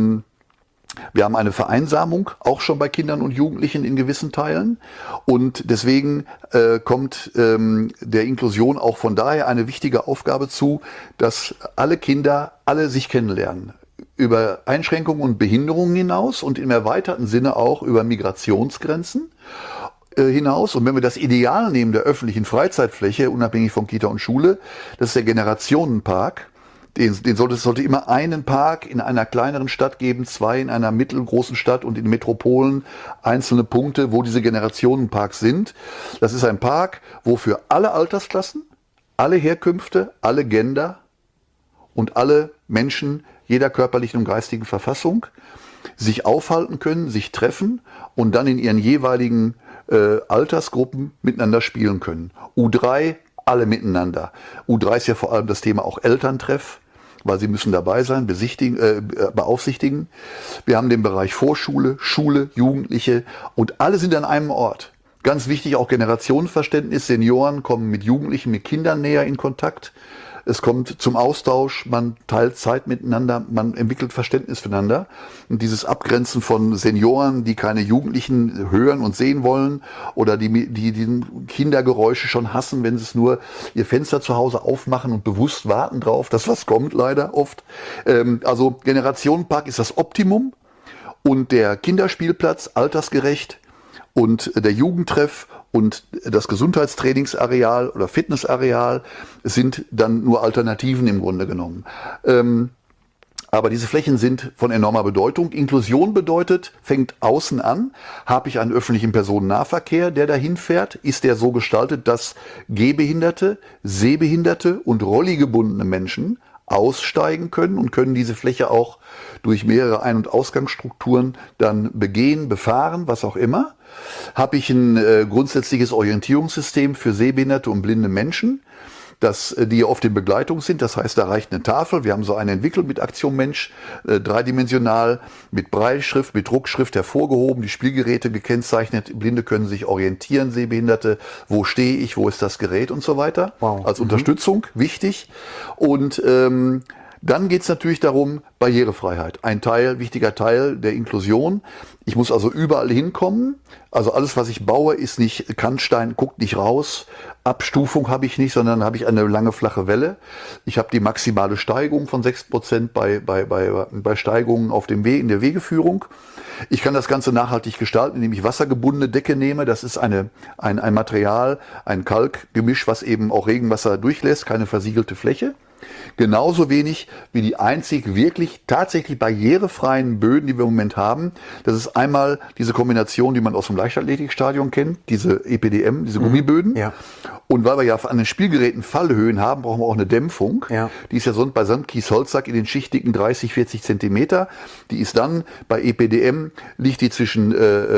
S2: eine Vereinsamung, auch schon bei Kindern und Jugendlichen in gewissen Teilen. Und deswegen kommt der Inklusion auch von daher eine wichtige Aufgabe zu, dass alle Kinder alle sich kennenlernen. Über Einschränkungen und Behinderungen hinaus und im erweiterten Sinne auch über Migrationsgrenzen hinaus. Und wenn wir das Ideal nehmen der öffentlichen Freizeitfläche, unabhängig von Kita und Schule, das ist der Generationenpark. Es sollte immer einen Park in einer kleineren Stadt geben, 2 in einer mittelgroßen Stadt und in Metropolen einzelne Punkte, wo diese Generationenparks sind. Das ist ein Park, wo für alle Altersklassen, alle Herkünfte, alle Gender und alle Menschen jeder körperlichen und geistigen Verfassung sich aufhalten können, sich treffen und dann in ihren jeweiligen Altersgruppen miteinander spielen können. U3, alle miteinander. U3 ist ja vor allem das Thema auch Elterntreff, weil sie müssen dabei sein, beaufsichtigen. Wir haben den Bereich Vorschule, Schule, Jugendliche und alle sind an einem Ort. Ganz wichtig auch Generationenverständnis. Senioren kommen mit Jugendlichen, mit Kindern näher in Kontakt. Es kommt zum Austausch, man teilt Zeit miteinander, man entwickelt Verständnis füreinander. Und dieses Abgrenzen von Senioren, die keine Jugendlichen hören und sehen wollen oder die Kindergeräusche schon hassen, wenn sie es nur ihr Fenster zu Hause aufmachen und bewusst warten drauf, dass was kommt, leider oft. Also Generationenpark ist das Optimum und der Kinderspielplatz altersgerecht und der Jugendtreff und das Gesundheitstrainingsareal oder Fitnessareal sind dann nur Alternativen im Grunde genommen. Aber diese Flächen sind von enormer Bedeutung. Inklusion bedeutet, fängt außen an. Habe ich einen öffentlichen Personennahverkehr, der dahin fährt? Ist der so gestaltet, dass gehbehinderte, sehbehinderte und rolligebundene Menschen aussteigen können und können diese Fläche auch durch mehrere Ein- und Ausgangsstrukturen dann begehen, befahren, was auch immer. Habe ich ein grundsätzliches Orientierungssystem für sehbehinderte und blinde Menschen, die oft in Begleitung sind. Das heißt, da reicht eine Tafel. Wir haben so eine entwickelt mit Aktion Mensch, dreidimensional, mit Brailleschrift, mit Druckschrift hervorgehoben, die Spielgeräte gekennzeichnet. Blinde können sich orientieren, Sehbehinderte, wo stehe ich, wo ist das Gerät und so weiter.
S1: Wow.
S2: Als Unterstützung, wichtig. Und dann geht es natürlich darum, Barrierefreiheit. Ein wichtiger Teil der Inklusion. Ich muss also überall hinkommen. Also alles, was ich baue, ist nicht Kantstein, guckt nicht raus. Abstufung habe ich nicht, sondern habe ich eine lange, flache Welle. Ich habe die maximale Steigung von 6% bei Steigungen auf dem Weg, in der Wegeführung. Ich kann das Ganze nachhaltig gestalten, indem ich wassergebundene Decke nehme. Das ist ein Material, ein Kalkgemisch, was eben auch Regenwasser durchlässt, keine versiegelte Fläche. Genauso wenig wie die einzig wirklich tatsächlich barrierefreien Böden, die wir im Moment haben. Das ist einmal diese Kombination, die man aus dem Leichtathletikstadion kennt, diese EPDM, diese Gummiböden. Ja. Und weil wir ja an den Spielgeräten Fallhöhen haben, brauchen wir auch eine Dämpfung. Ja. Die ist ja sonst bei Sandkies-Holzsack in den schichtigen 30, 40 Zentimeter. Die ist dann bei EPDM, liegt die zwischen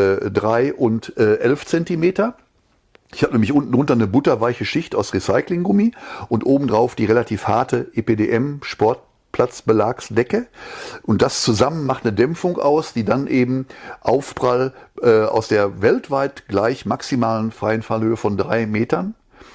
S2: 3 und 11 Zentimeter. Ich habe nämlich unten drunter eine butterweiche Schicht aus Recyclinggummi und obendrauf die relativ harte EPDM Sportplatzbelagsdecke. Und das zusammen macht eine Dämpfung aus, die dann eben Aufprall aus der weltweit gleich maximalen freien Fallhöhe von 3 Metern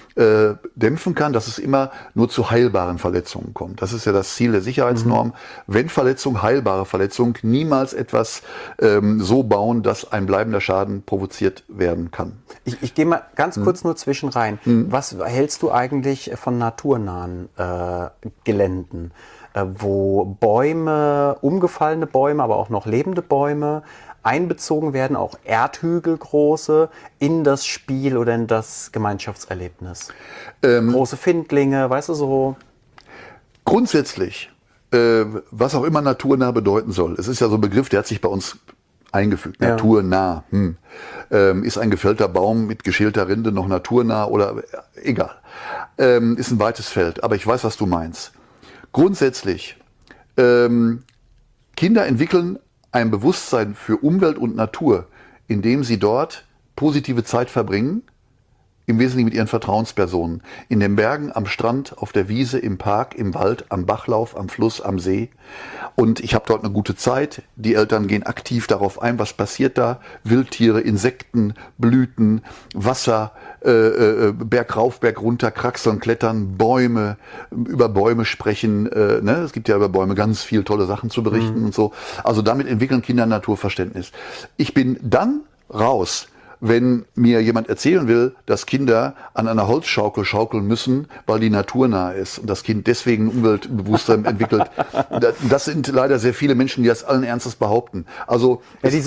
S2: dämpfen kann, dass es immer nur zu heilbaren Verletzungen kommt. Das ist ja das Ziel der Sicherheitsnorm. Wenn Verletzung, heilbare Verletzung, niemals etwas so bauen, dass ein bleibender Schaden provoziert werden kann.
S1: Ich gehe mal ganz kurz nur zwischen rein. Was hältst du eigentlich von naturnahen Geländen, wo Bäume, umgefallene Bäume, aber auch noch lebende Bäume einbezogen werden, auch Erdhügelgroße, in das Spiel oder in das Gemeinschaftserlebnis? Große Findlinge, weißt du so?
S2: Grundsätzlich, was auch immer naturnah bedeuten soll. Es ist ja so ein Begriff, der hat sich bei uns eingefügt. Ja. Naturnah. Ist ein gefällter Baum mit geschälter Rinde noch naturnah oder egal. Ist ein weites Feld, aber ich weiß, was du meinst. Grundsätzlich, Kinder entwickeln ein Bewusstsein für Umwelt und Natur, indem sie dort positive Zeit verbringen, im Wesentlichen mit ihren Vertrauenspersonen. In den Bergen, am Strand, auf der Wiese, im Park, im Wald, am Bachlauf, am Fluss, am See. Und ich habe dort eine gute Zeit. Die Eltern gehen aktiv darauf ein, was passiert da. Wildtiere, Insekten, Blüten, Wasser, Berg rauf, Berg runter, kraxeln, klettern, Bäume, über Bäume sprechen. Ne? Es gibt ja über Bäume ganz viel tolle Sachen zu berichten und so. Also damit entwickeln Kinder Naturverständnis. Ich bin dann raus, wenn mir jemand erzählen will, dass Kinder an einer Holzschaukel schaukeln müssen, weil die naturnah ist und das Kind deswegen Umweltbewusstsein entwickelt. Das sind leider sehr viele Menschen, die das allen Ernstes behaupten. Also,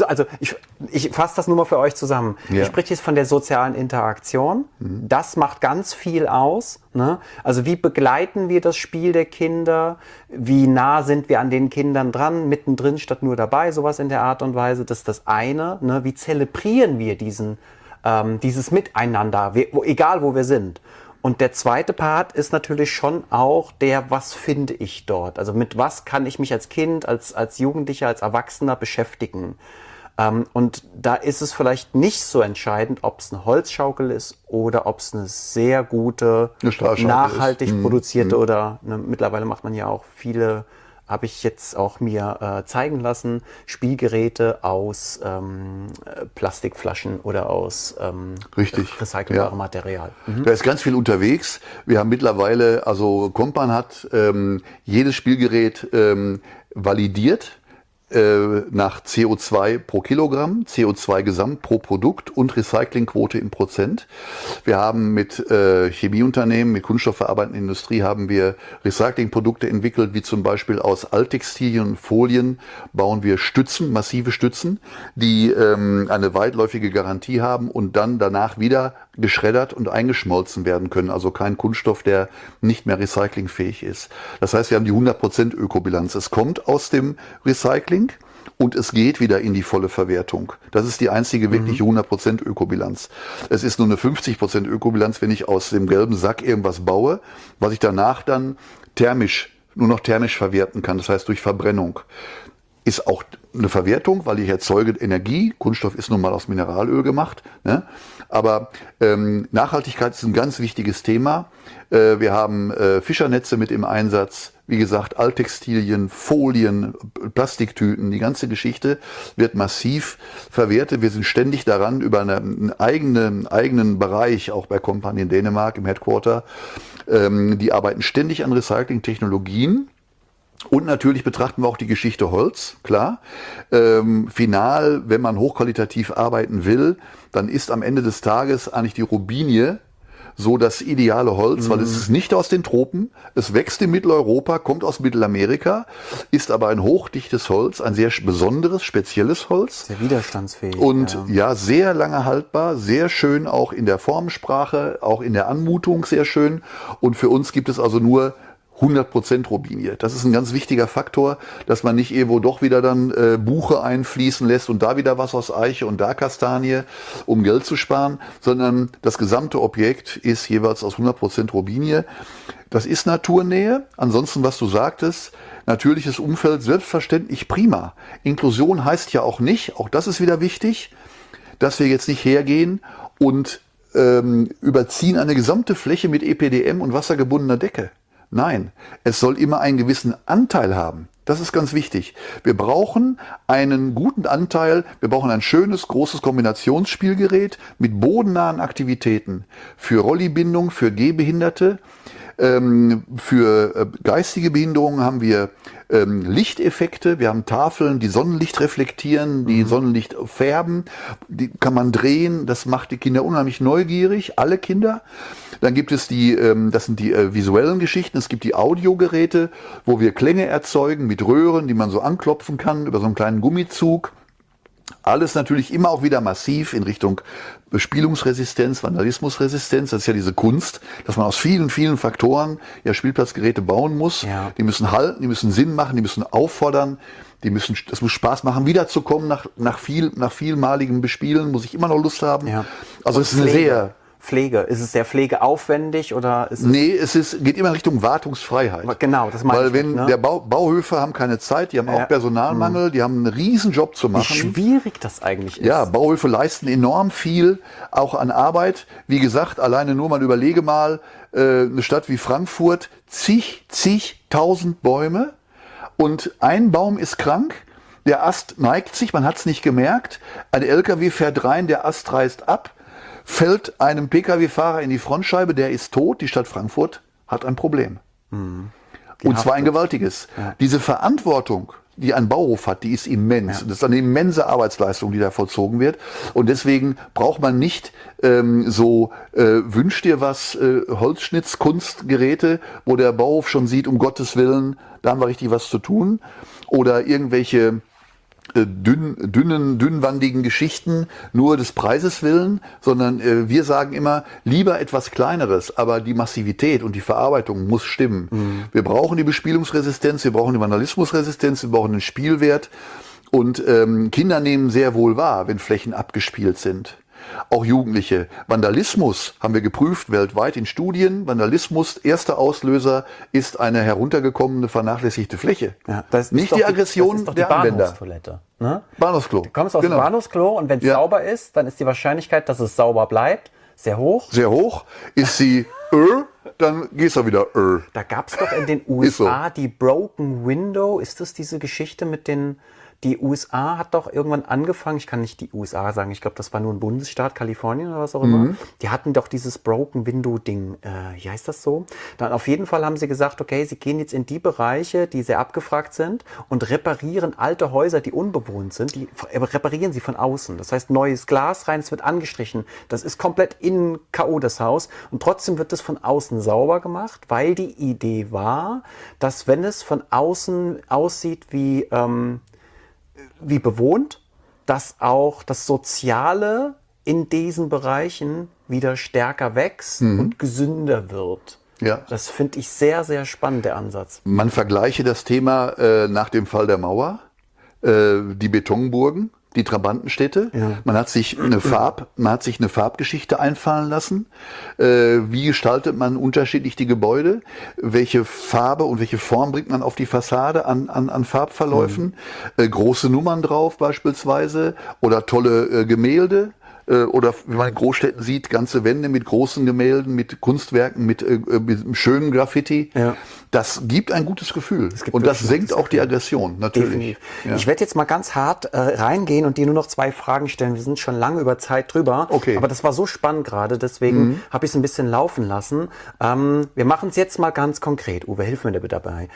S1: ich fasse das nur mal für euch zusammen.
S2: Ja.
S1: Ich spreche jetzt von der sozialen Interaktion. Das macht ganz viel aus. Ne? Also wie begleiten wir das Spiel der Kinder? Wie nah sind wir an den Kindern dran? Mittendrin statt nur dabei, sowas in der Art und Weise. Das ist das eine. Ne? Wie zelebrieren wir dieses Miteinander, egal wo wir sind? Und der zweite Part ist natürlich schon auch der, was finde ich dort? Also mit was kann ich mich als Kind, als Jugendlicher, als Erwachsener beschäftigen? Und da ist es vielleicht nicht so entscheidend, ob es eine Holzschaukel ist oder ob es eine sehr gute, nachhaltig produzierte oder mittlerweile macht man ja auch viele, habe ich jetzt auch mir zeigen lassen, Spielgeräte aus Plastikflaschen oder aus recycelbarem Material.
S2: Da ist ganz viel unterwegs. Wir haben mittlerweile, also Compan hat jedes Spielgerät validiert nach CO2 pro Kilogramm, CO2 gesamt pro Produkt und Recyclingquote in Prozent. Wir haben mit Chemieunternehmen, mit kunststoffverarbeitenden Industrie haben wir Recyclingprodukte entwickelt, wie zum Beispiel aus Alttextilien und Folien bauen wir Stützen, massive Stützen, die eine weitläufige Garantie haben und dann danach wieder geschreddert und eingeschmolzen werden können. Also kein Kunststoff, der nicht mehr recyclingfähig ist. Das heißt, wir haben die 100% Ökobilanz. Es kommt aus dem Recycling und es geht wieder in die volle Verwertung. Das ist die einzige wirkliche 100% Ökobilanz. Es ist nur eine 50% Ökobilanz, wenn ich aus dem gelben Sack irgendwas baue, was ich danach dann nur noch thermisch verwerten kann. Das heißt durch Verbrennung. Ist auch eine Verwertung, weil ich erzeuge Energie. Kunststoff ist nun mal aus Mineralöl gemacht. Ne? Aber Nachhaltigkeit ist ein ganz wichtiges Thema. Wir haben Fischernetze mit im Einsatz. Wie gesagt, Alttextilien, Folien, Plastiktüten, die ganze Geschichte wird massiv verwertet. Wir sind ständig daran, über einen eigenen Bereich, auch bei Compan in Dänemark im Headquarter, die arbeiten ständig an Recycling-Technologien. Und natürlich betrachten wir auch die Geschichte Holz, klar. Final, wenn man hochqualitativ arbeiten will, dann ist am Ende des Tages eigentlich die Robinie so das ideale Holz, weil es ist nicht aus den Tropen, es wächst in Mitteleuropa, kommt aus Mittelamerika, ist aber ein hochdichtes Holz, ein sehr besonderes, spezielles Holz.
S1: Sehr widerstandsfähig.
S2: Und ja, sehr lange haltbar, sehr schön auch in der Formensprache, auch in der Anmutung sehr schön. Und für uns gibt es also nur 100% Robinie. Das ist ein ganz wichtiger Faktor, dass man nicht irgendwo doch wieder dann Buche einfließen lässt und da wieder was aus Eiche und da Kastanie, um Geld zu sparen, sondern das gesamte Objekt ist jeweils aus 100% Robinie. Das ist Naturnähe. Ansonsten, was du sagtest, natürliches Umfeld, selbstverständlich prima. Inklusion heißt ja auch nicht, auch das ist wieder wichtig, dass wir jetzt nicht hergehen und überziehen eine gesamte Fläche mit EPDM und wassergebundener Decke. Nein, es soll immer einen gewissen Anteil haben. Das ist ganz wichtig. Wir brauchen einen guten Anteil, wir brauchen ein schönes, großes Kombinationsspielgerät mit bodennahen Aktivitäten für Rollibindung, für Gehbehinderte. Für geistige Behinderungen haben wir Lichteffekte. Wir haben Tafeln, die Sonnenlicht reflektieren, die Sonnenlicht färben. Die kann man drehen. Das macht die Kinder unheimlich neugierig, alle Kinder. Dann gibt es das sind die visuellen Geschichten. Es gibt die Audiogeräte, wo wir Klänge erzeugen mit Röhren, die man so anklopfen kann über so einen kleinen Gummizug. Alles natürlich immer auch wieder massiv in Richtung Bespielungsresistenz, Vandalismusresistenz. Das ist ja diese Kunst, dass man aus vielen, vielen Faktoren ja Spielplatzgeräte bauen muss. Ja. Die müssen halten, die müssen Sinn machen, die müssen auffordern, das muss Spaß machen, wiederzukommen nach vielmaligem Bespielen, muss ich immer noch Lust haben.
S1: Ja.
S2: Also es ist eine sehr
S1: Pflege? Ist es sehr pflegeaufwendig oder ist es...
S2: Nee, geht immer in Richtung Wartungsfreiheit.
S1: Genau, das meine
S2: Weil
S1: ich
S2: wenn
S1: nicht, ne?
S2: der Bauhöfe haben keine Zeit, die haben auch Personalmangel, die haben einen riesen Job zu
S1: Wie
S2: machen.
S1: schwierig das eigentlich ist.
S2: Ja, Bauhöfe leisten enorm viel, auch an Arbeit. Wie gesagt, alleine nur mal überlege mal, eine Stadt wie Frankfurt, zigtausend Bäume und ein Baum ist krank, der Ast neigt sich, man hat es nicht gemerkt, ein LKW fährt rein, der Ast reißt ab, fällt einem Pkw-Fahrer in die Frontscheibe, der ist tot, die Stadt Frankfurt hat ein Problem. Und zwar ein gewaltiges. Ja. Diese Verantwortung, die ein Bauhof hat, die ist immens. Ja. Das ist eine immense Arbeitsleistung, die da vollzogen wird. Und deswegen braucht man nicht wünsch dir was, Holzschnitzkunstgeräte, wo der Bauhof schon sieht, um Gottes Willen, da haben wir richtig was zu tun. Oder irgendwelche dünnwandigen Geschichten nur des Preises willen, sondern wir sagen immer, lieber etwas Kleineres, aber die Massivität und die Verarbeitung muss stimmen. Wir brauchen die Bespielungsresistenz, wir brauchen die Vandalismusresistenz, wir brauchen den Spielwert und Kinder nehmen sehr wohl wahr, wenn Flächen abgespielt sind. Auch Jugendliche. Vandalismus haben wir geprüft weltweit in Studien. Vandalismus, erster Auslöser ist eine heruntergekommene, vernachlässigte Fläche.
S1: Ja, das ist
S2: nicht die Aggression der Anwender.
S1: Bahnhofstoilette, ne?
S2: Bahnhofsklo.
S1: Du kommst aus dem Bahnhofsklo und wenn es sauber ist, dann ist die Wahrscheinlichkeit, dass es sauber bleibt, sehr hoch.
S2: Sehr hoch. Ist sie dann gehst du wieder
S1: Da gab es doch in den USA die Broken Window. Ist das diese Geschichte mit den... Die USA hat doch irgendwann angefangen, ich kann nicht die USA sagen, ich glaube, das war nur ein Bundesstaat, Kalifornien oder was auch immer. Die hatten doch dieses Broken Window Ding, wie heißt das so? Dann auf jeden Fall haben sie gesagt, okay, sie gehen jetzt in die Bereiche, die sehr abgefragt sind und reparieren alte Häuser, die unbewohnt sind, die reparieren sie von außen. Das heißt, neues Glas rein, es wird angestrichen. Das ist komplett in K.O. das Haus und trotzdem wird es von außen sauber gemacht, weil die Idee war, dass wenn es von außen aussieht wie bewohnt, dass auch das Soziale in diesen Bereichen wieder stärker wächst und gesünder wird.
S2: Ja.
S1: Das finde ich sehr, sehr spannend, der Ansatz.
S2: Man vergleiche das Thema nach dem Fall der Mauer, die Betonburgen, die Trabantenstädte. Ja. Man hat sich eine Farbgeschichte einfallen lassen. Wie gestaltet man unterschiedlich die Gebäude? Welche Farbe und welche Form bringt man auf die Fassade an Farbverläufen? Große Nummern drauf beispielsweise oder tolle Gemälde. Oder wie man in Großstädten sieht, ganze Wände mit großen Gemälden, mit Kunstwerken, mit schönem Graffiti. Ja. Das gibt ein gutes Gefühl. Und das senkt auch die Aggression, natürlich.
S1: Ja. Ich werde jetzt mal ganz hart reingehen und dir nur noch 2 Fragen stellen. Wir sind schon lange über Zeit drüber.
S2: Okay.
S1: Aber das war so spannend gerade, deswegen habe ich es ein bisschen laufen lassen. Wir machen es jetzt mal ganz konkret. Uwe, hilf mir da bitte dabei.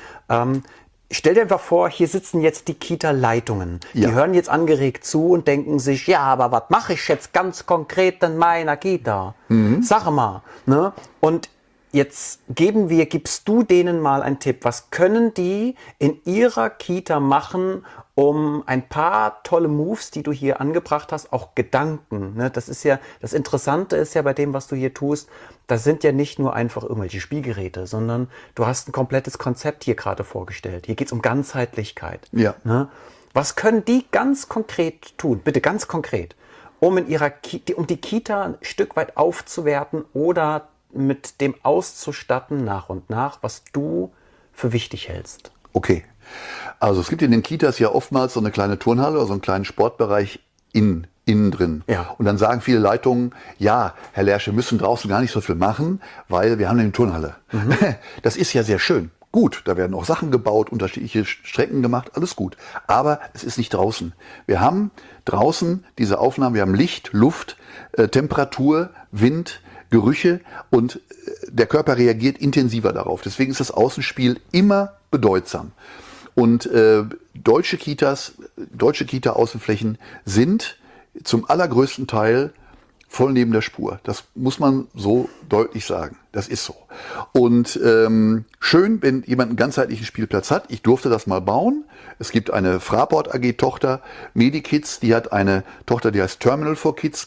S1: Stell dir einfach vor, hier sitzen jetzt die Kita-Leitungen. Die hören jetzt angeregt zu und denken sich, ja, aber was mache ich jetzt ganz konkret in meiner Kita? Sag mal. Ne? Und jetzt gibst du denen mal einen Tipp. Was können die in ihrer Kita machen, um ein paar tolle Moves, die du hier angebracht hast, auch Gedanken. Ne? Das Interessante ist ja bei dem, was du hier tust, das sind ja nicht nur einfach irgendwelche Spielgeräte, sondern du hast ein komplettes Konzept hier gerade vorgestellt. Hier geht es um Ganzheitlichkeit.
S2: Ja.
S1: Ne? Was können die ganz konkret tun? Bitte ganz konkret, um die Kita ein Stück weit aufzuwerten oder mit dem auszustatten nach und nach, was du für wichtig hältst?
S2: Okay. Also es gibt in den Kitas ja oftmals so eine kleine Turnhalle oder so einen kleinen Sportbereich innen drin.
S1: Ja.
S2: Und dann sagen viele Leitungen, ja, Herr Lersch, wir müssen draußen gar nicht so viel machen, weil wir haben eine Turnhalle. Das ist ja sehr schön. Gut, da werden auch Sachen gebaut, unterschiedliche Strecken gemacht, alles gut. Aber es ist nicht draußen. Wir haben draußen diese Aufnahmen, wir haben Licht, Luft, Temperatur, Wind, Gerüche und der Körper reagiert intensiver darauf. Deswegen ist das Außenspiel immer bedeutsam. Und deutsche Kita-Außenflächen sind zum allergrößten Teil voll neben der Spur. Das muss man so deutlich sagen. Das ist so. Und schön, wenn jemand einen ganzheitlichen Spielplatz hat. Ich durfte das mal bauen. Es gibt eine Fraport AG-Tochter, Medikids, die hat eine Tochter, die heißt Terminal for Kids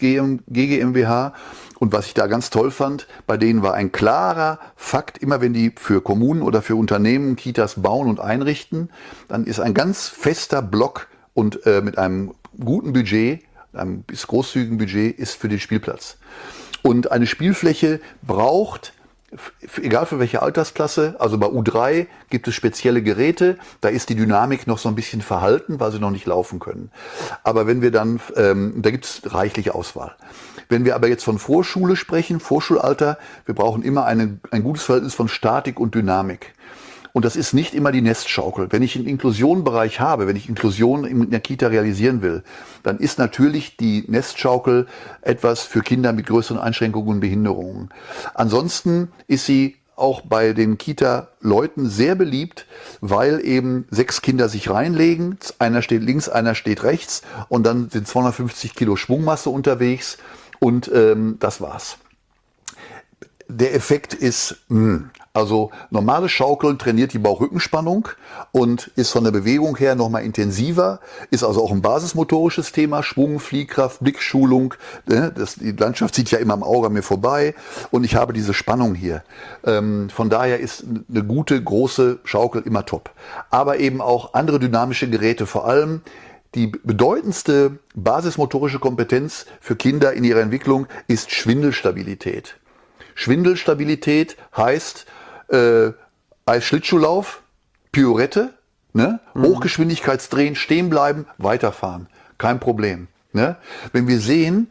S2: GmbH. Und was ich da ganz toll fand, bei denen war ein klarer Fakt, immer wenn die für Kommunen oder für Unternehmen Kitas bauen und einrichten, dann ist ein ganz fester Block und mit einem guten Budget, einem bis großzügigen Budget ist für den Spielplatz. Und eine Spielfläche braucht, egal für welche Altersklasse, also bei U3 gibt es spezielle Geräte, da ist die Dynamik noch so ein bisschen verhalten, weil sie noch nicht laufen können. Aber wenn wir dann, da gibt es reichliche Auswahl. Wenn wir aber jetzt von Vorschule sprechen, Vorschulalter, wir brauchen immer ein gutes Verhältnis von Statik und Dynamik. Und das ist nicht immer die Nestschaukel. Wenn ich einen Inklusionbereich habe, wenn ich Inklusion in der Kita realisieren will, dann ist natürlich die Nestschaukel etwas für Kinder mit größeren Einschränkungen und Behinderungen. Ansonsten ist sie auch bei den Kita-Leuten sehr beliebt, weil eben 6 Kinder sich reinlegen, einer steht links, einer steht rechts und dann sind 250 Kilo Schwungmasse unterwegs und das war's. Der Effekt ist, also normales Schaukeln trainiert die Bauchrückenspannung und ist von der Bewegung her nochmal intensiver, ist also auch ein basismotorisches Thema, Schwung, Fliehkraft, Blickschulung, die Landschaft zieht ja immer am Auge an mir vorbei und ich habe diese Spannung hier. Von daher ist eine gute, große Schaukel immer top. Aber eben auch andere dynamische Geräte, vor allem die bedeutendste basismotorische Kompetenz für Kinder in ihrer Entwicklung ist Schwindelstabilität. Schwindelstabilität heißt Eisschlittschuhlauf, Pirouette, ne? Hochgeschwindigkeitsdrehen, stehen bleiben, weiterfahren. Kein Problem. Ne? Wenn wir sehen,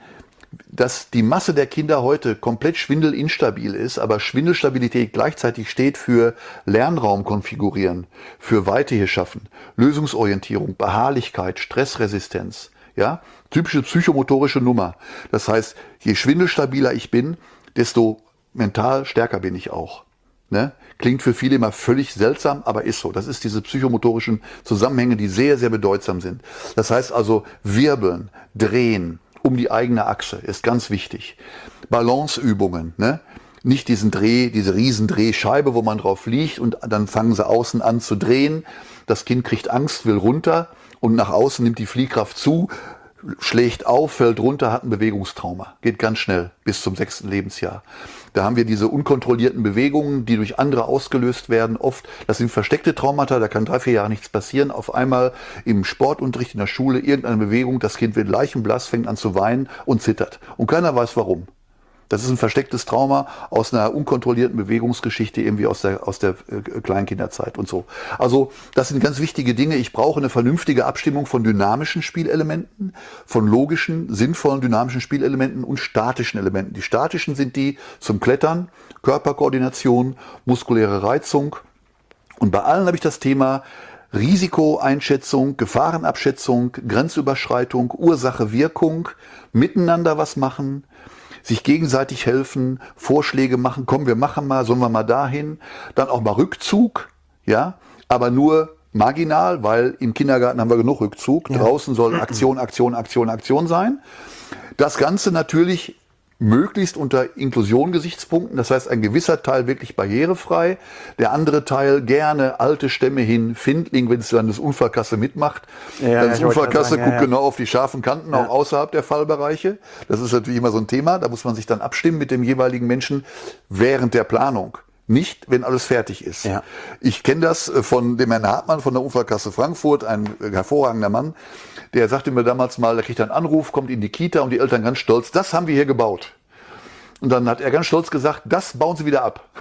S2: dass die Masse der Kinder heute komplett schwindelinstabil ist, aber Schwindelstabilität gleichzeitig steht für Lernraum konfigurieren, für Weite hier schaffen, Lösungsorientierung, Beharrlichkeit, Stressresistenz. Ja? Typische psychomotorische Nummer. Das heißt, je schwindelstabiler ich bin, desto mental stärker bin ich auch. Ne? Klingt für viele immer völlig seltsam, aber ist so. Das ist diese psychomotorischen Zusammenhänge, die sehr, sehr bedeutsam sind. Das heißt also, wirbeln, drehen um die eigene Achse ist ganz wichtig. Balanceübungen, ne? Nicht diese Riesendrehscheibe, wo man drauf liegt und dann fangen sie außen an zu drehen. Das Kind kriegt Angst, will runter und nach außen nimmt die Fliehkraft zu, schlägt auf, fällt runter, hat ein Bewegungstrauma. Geht ganz schnell bis zum 6. Lebensjahr. Da haben wir diese unkontrollierten Bewegungen, die durch andere ausgelöst werden. Oft, das sind versteckte Traumata, da kann 3-4 Jahre nichts passieren. Auf einmal im Sportunterricht in der Schule irgendeine Bewegung, das Kind wird leichenblass, fängt an zu weinen und zittert. Und keiner weiß warum. Das ist ein verstecktes Trauma aus einer unkontrollierten Bewegungsgeschichte, irgendwie aus der Kleinkinderzeit und so. Also das sind ganz wichtige Dinge. Ich brauche eine vernünftige Abstimmung von dynamischen Spielelementen, von logischen, sinnvollen dynamischen Spielelementen und statischen Elementen. Die statischen sind die zum Klettern, Körperkoordination, muskuläre Reizung. Und bei allen habe ich das Thema Risikoeinschätzung, Gefahrenabschätzung, Grenzüberschreitung, Ursache, Wirkung, miteinander was machen, sich gegenseitig helfen, Vorschläge machen, komm, wir machen mal, sollen wir mal dahin, dann auch mal Rückzug, ja, aber nur marginal, weil im Kindergarten haben wir genug Rückzug, ja. Draußen soll Aktion, Aktion, Aktion, Aktion sein. Das Ganze natürlich möglichst unter Inklusion-Gesichtspunkten, das heißt ein gewisser Teil wirklich barrierefrei, der andere Teil gerne alte Stämme hin, Findling, wenn es dann das Unfallkasse mitmacht. Ja, das Unfallkasse guckt genau auf die scharfen Kanten, auch außerhalb der Fallbereiche. Das ist natürlich immer so ein Thema, da muss man sich dann abstimmen mit dem jeweiligen Menschen während der Planung. Nicht, wenn alles fertig ist. Ja. Ich kenne das von dem Herrn Hartmann von der Unfallkasse Frankfurt, ein hervorragender Mann. Der sagte mir damals mal, der kriegt einen Anruf, kommt in die Kita und die Eltern ganz stolz, das haben wir hier gebaut. Und dann hat er ganz stolz gesagt, das bauen sie wieder ab.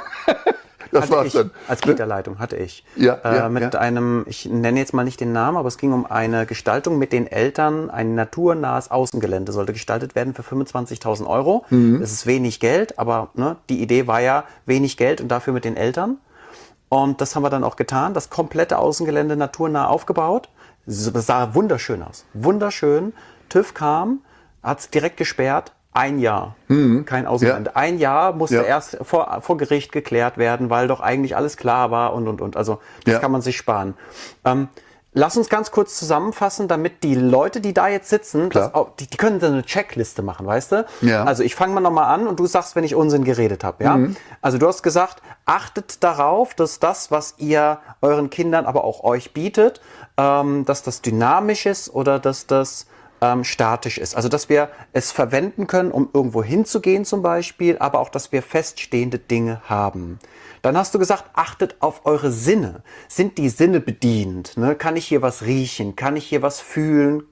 S2: Das war's dann.
S1: Als Kita-Leitung hatte ich.
S2: Mit
S1: einem, ich nenne jetzt mal nicht den Namen, aber es ging um eine Gestaltung mit den Eltern. Ein naturnahes Außengelände sollte gestaltet werden für 25.000 Euro. Das ist wenig Geld, aber ne, die Idee war ja wenig Geld und dafür mit den Eltern. Und das haben wir dann auch getan. Das komplette Außengelände naturnah aufgebaut. Es sah wunderschön aus. Wunderschön. TÜV kam, hat es direkt gesperrt. 1 Jahr. Kein Außengelände. Ja. 1 Jahr musste erst vor Gericht geklärt werden, weil doch eigentlich alles klar war und. Also das kann man sich sparen. Lass uns ganz kurz zusammenfassen, damit die Leute, die da jetzt sitzen, die können dann eine Checkliste machen, weißt du? Ja. Also ich fange mal nochmal an und du sagst, wenn ich Unsinn geredet habe. Ja? Also du hast gesagt, achtet darauf, dass das, was ihr euren Kindern, aber auch euch bietet, dass das dynamisch ist oder dass das statisch ist. Also dass wir es verwenden können, um irgendwo hinzugehen zum Beispiel, aber auch, dass wir feststehende Dinge haben. Dann hast du gesagt, achtet auf eure Sinne. Sind die Sinne bedient? Ne? Kann ich hier was riechen? Kann ich hier was fühlen?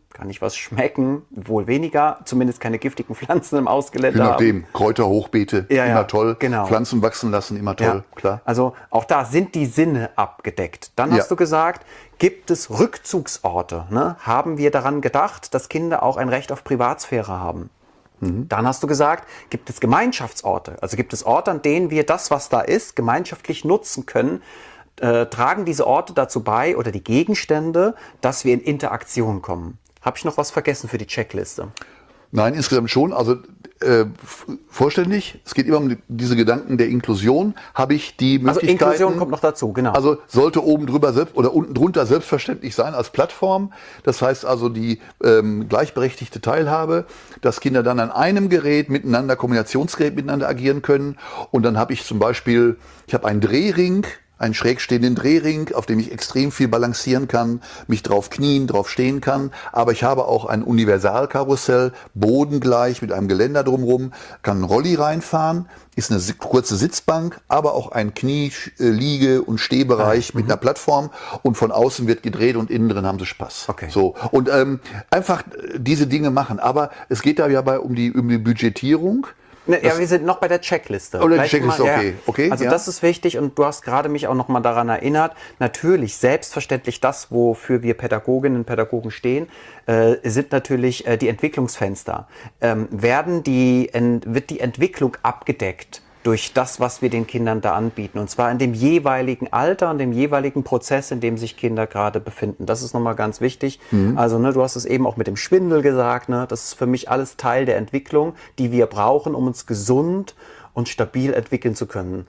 S1: kann ich was schmecken, wohl weniger, zumindest keine giftigen Pflanzen im Ausgelände
S2: Je
S1: haben.
S2: nachdem, Kräuter, Hochbeete, immer toll.
S1: Genau.
S2: Pflanzen wachsen lassen, immer toll, klar.
S1: Also auch da sind die Sinne abgedeckt. Dann hast du gesagt, gibt es Rückzugsorte? Ne? Haben wir daran gedacht, dass Kinder auch ein Recht auf Privatsphäre haben? Dann hast du gesagt, gibt es Gemeinschaftsorte? Also gibt es Orte, an denen wir das, was da ist, gemeinschaftlich nutzen können? Tragen diese Orte dazu bei oder die Gegenstände, dass wir in Interaktion kommen? Habe ich noch was vergessen für die Checkliste?
S2: Nein, insgesamt schon. Also vollständig. Es geht immer um diese Gedanken der Inklusion. Habe ich die Möglichkeiten.
S1: Also Inklusion kommt noch dazu, genau.
S2: Also sollte oben drüber selbst oder unten drunter selbstverständlich sein als Plattform. Das heißt also die gleichberechtigte Teilhabe, dass Kinder dann an einem Gerät miteinander, Kombinationsgerät miteinander agieren können. Und dann habe ich zum Beispiel, ich habe einen Drehring, einen schräg stehenden Drehring, auf dem ich extrem viel balancieren kann, mich drauf knien, drauf stehen kann. Aber ich habe auch ein Universalkarussell, bodengleich mit einem Geländer drumherum, kann einen Rolli reinfahren, ist eine kurze Sitzbank, aber auch ein Knie-, Liege- und Stehbereich mit einer Plattform. Und von außen wird gedreht und innen drin haben sie Spaß.
S1: Okay.
S2: So. Und einfach diese Dinge machen. Aber es geht da ja um die Budgetierung.
S1: Ja, wir sind noch bei der Checkliste.
S2: Oder die Checkliste, okay. Okay,
S1: also das ist wichtig und du hast gerade mich auch noch mal daran erinnert. Natürlich, selbstverständlich das, wofür wir Pädagoginnen und Pädagogen stehen, sind natürlich die Entwicklungsfenster. Wird die Entwicklung abgedeckt durch das, was wir den Kindern da anbieten. Und zwar in dem jeweiligen Alter und dem jeweiligen Prozess, in dem sich Kinder gerade befinden. Das ist nochmal ganz wichtig. Also du hast es eben auch mit dem Schwindel gesagt. Das ist für mich alles Teil der Entwicklung, die wir brauchen, um uns gesund und stabil entwickeln zu können.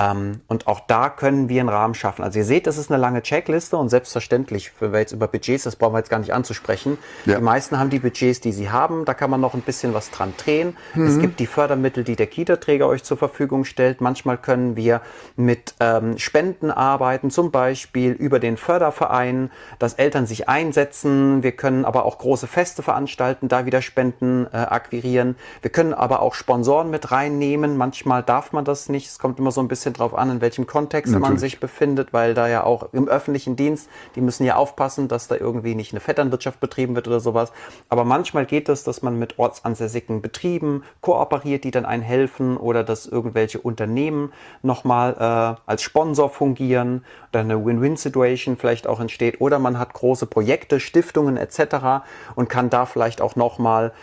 S1: Und auch da können wir einen Rahmen schaffen. Also ihr seht, das ist eine lange Checkliste und selbstverständlich, wenn wir jetzt über Budgets, das brauchen wir jetzt gar nicht anzusprechen. Ja. Die meisten haben die Budgets, die sie haben. Da kann man noch ein bisschen was dran drehen. Es gibt die Fördermittel, die der Kita-Träger euch zur Verfügung stellt. Manchmal können wir mit Spenden arbeiten, zum Beispiel über den Förderverein, dass Eltern sich einsetzen. Wir können aber auch große Feste veranstalten, da wieder Spenden akquirieren. Wir können aber auch Sponsoren mit reinnehmen. Manchmal darf man das nicht. Es kommt immer so ein bisschen drauf an, in welchem Kontext man sich befindet, weil da ja auch im öffentlichen Dienst, die müssen ja aufpassen, dass da irgendwie nicht eine Vetternwirtschaft betrieben wird oder sowas. Aber manchmal geht es, dass man mit ortsansässigen Betrieben kooperiert, die dann einen helfen oder dass irgendwelche Unternehmen nochmal als Sponsor fungieren, dann eine Win-Win-Situation vielleicht auch entsteht oder man hat große Projekte, Stiftungen etc. und kann da vielleicht auch nochmal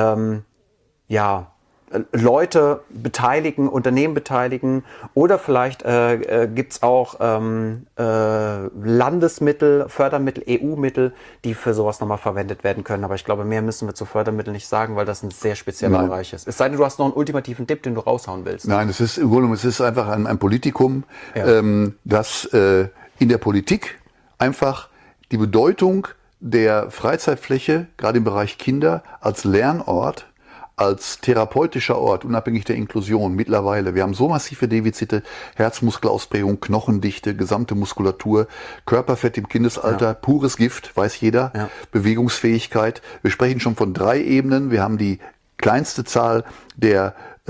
S1: Leute beteiligen, Unternehmen beteiligen oder vielleicht gibt es auch Landesmittel, Fördermittel, EU-Mittel, die für sowas nochmal verwendet werden können. Aber ich glaube, mehr müssen wir zu Fördermitteln nicht sagen, weil das ein sehr spezieller Bereich ist. Es sei denn, du hast noch einen ultimativen Tipp, den du raushauen willst.
S2: Nein, es ist im Grunde genommen, es ist einfach ein Politikum, das in der Politik einfach die Bedeutung der Freizeitfläche, gerade im Bereich Kinder, als Lernort, als therapeutischer Ort, unabhängig der Inklusion mittlerweile. Wir haben so massive Defizite, Herzmuskelausprägung, Knochendichte, gesamte Muskulatur, Körperfett im Kindesalter, pures Gift, weiß jeder, Bewegungsfähigkeit. Wir sprechen schon von 3 Ebenen. Wir haben die kleinste Zahl der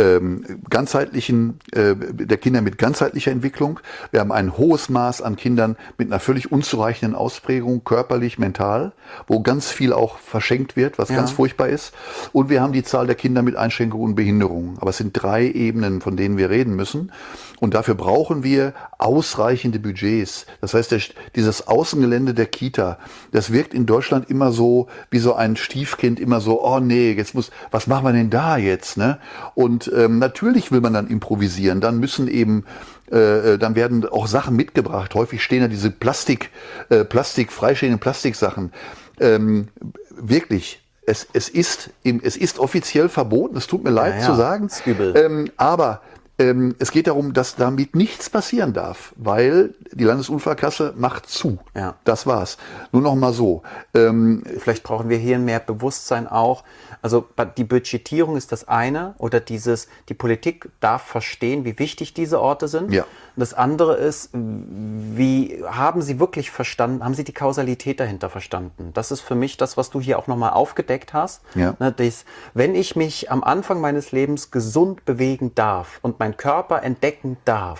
S2: der Kinder mit ganzheitlicher Entwicklung. Wir haben ein hohes Maß an Kindern mit einer völlig unzureichenden Ausprägung, körperlich, mental, wo ganz viel auch verschenkt wird, was ganz furchtbar ist. Und wir haben die Zahl der Kinder mit Einschränkungen und Behinderungen. Aber es sind 3 Ebenen, von denen wir reden müssen. Und dafür brauchen wir ausreichende Budgets. Das heißt, dieses Außengelände der Kita, das wirkt in Deutschland immer so wie so ein Stiefkind, immer so, oh nee, was machen wir denn da jetzt? Ne? Und natürlich will man dann improvisieren. Dann müssen eben dann werden auch Sachen mitgebracht. Häufig stehen da diese freistehenden Plastiksachen. Wirklich, es ist offiziell verboten. Es tut mir leid zu sagen.
S1: Das ist übel.
S2: Aber es geht darum, dass damit nichts passieren darf, weil die Landesunfallkasse macht zu.
S1: Ja.
S2: Das war's. Nur noch mal so.
S1: Vielleicht brauchen wir hier mehr Bewusstsein auch. Also die Budgetierung ist das eine oder die Politik darf verstehen, wie wichtig diese Orte sind.
S2: Ja.
S1: Und das andere ist, wie haben Sie wirklich verstanden, haben Sie die Kausalität dahinter verstanden? Das ist für mich das, was du hier auch nochmal aufgedeckt hast.
S2: Ja.
S1: Wenn ich mich am Anfang meines Lebens gesund bewegen darf und meinen Körper entdecken darf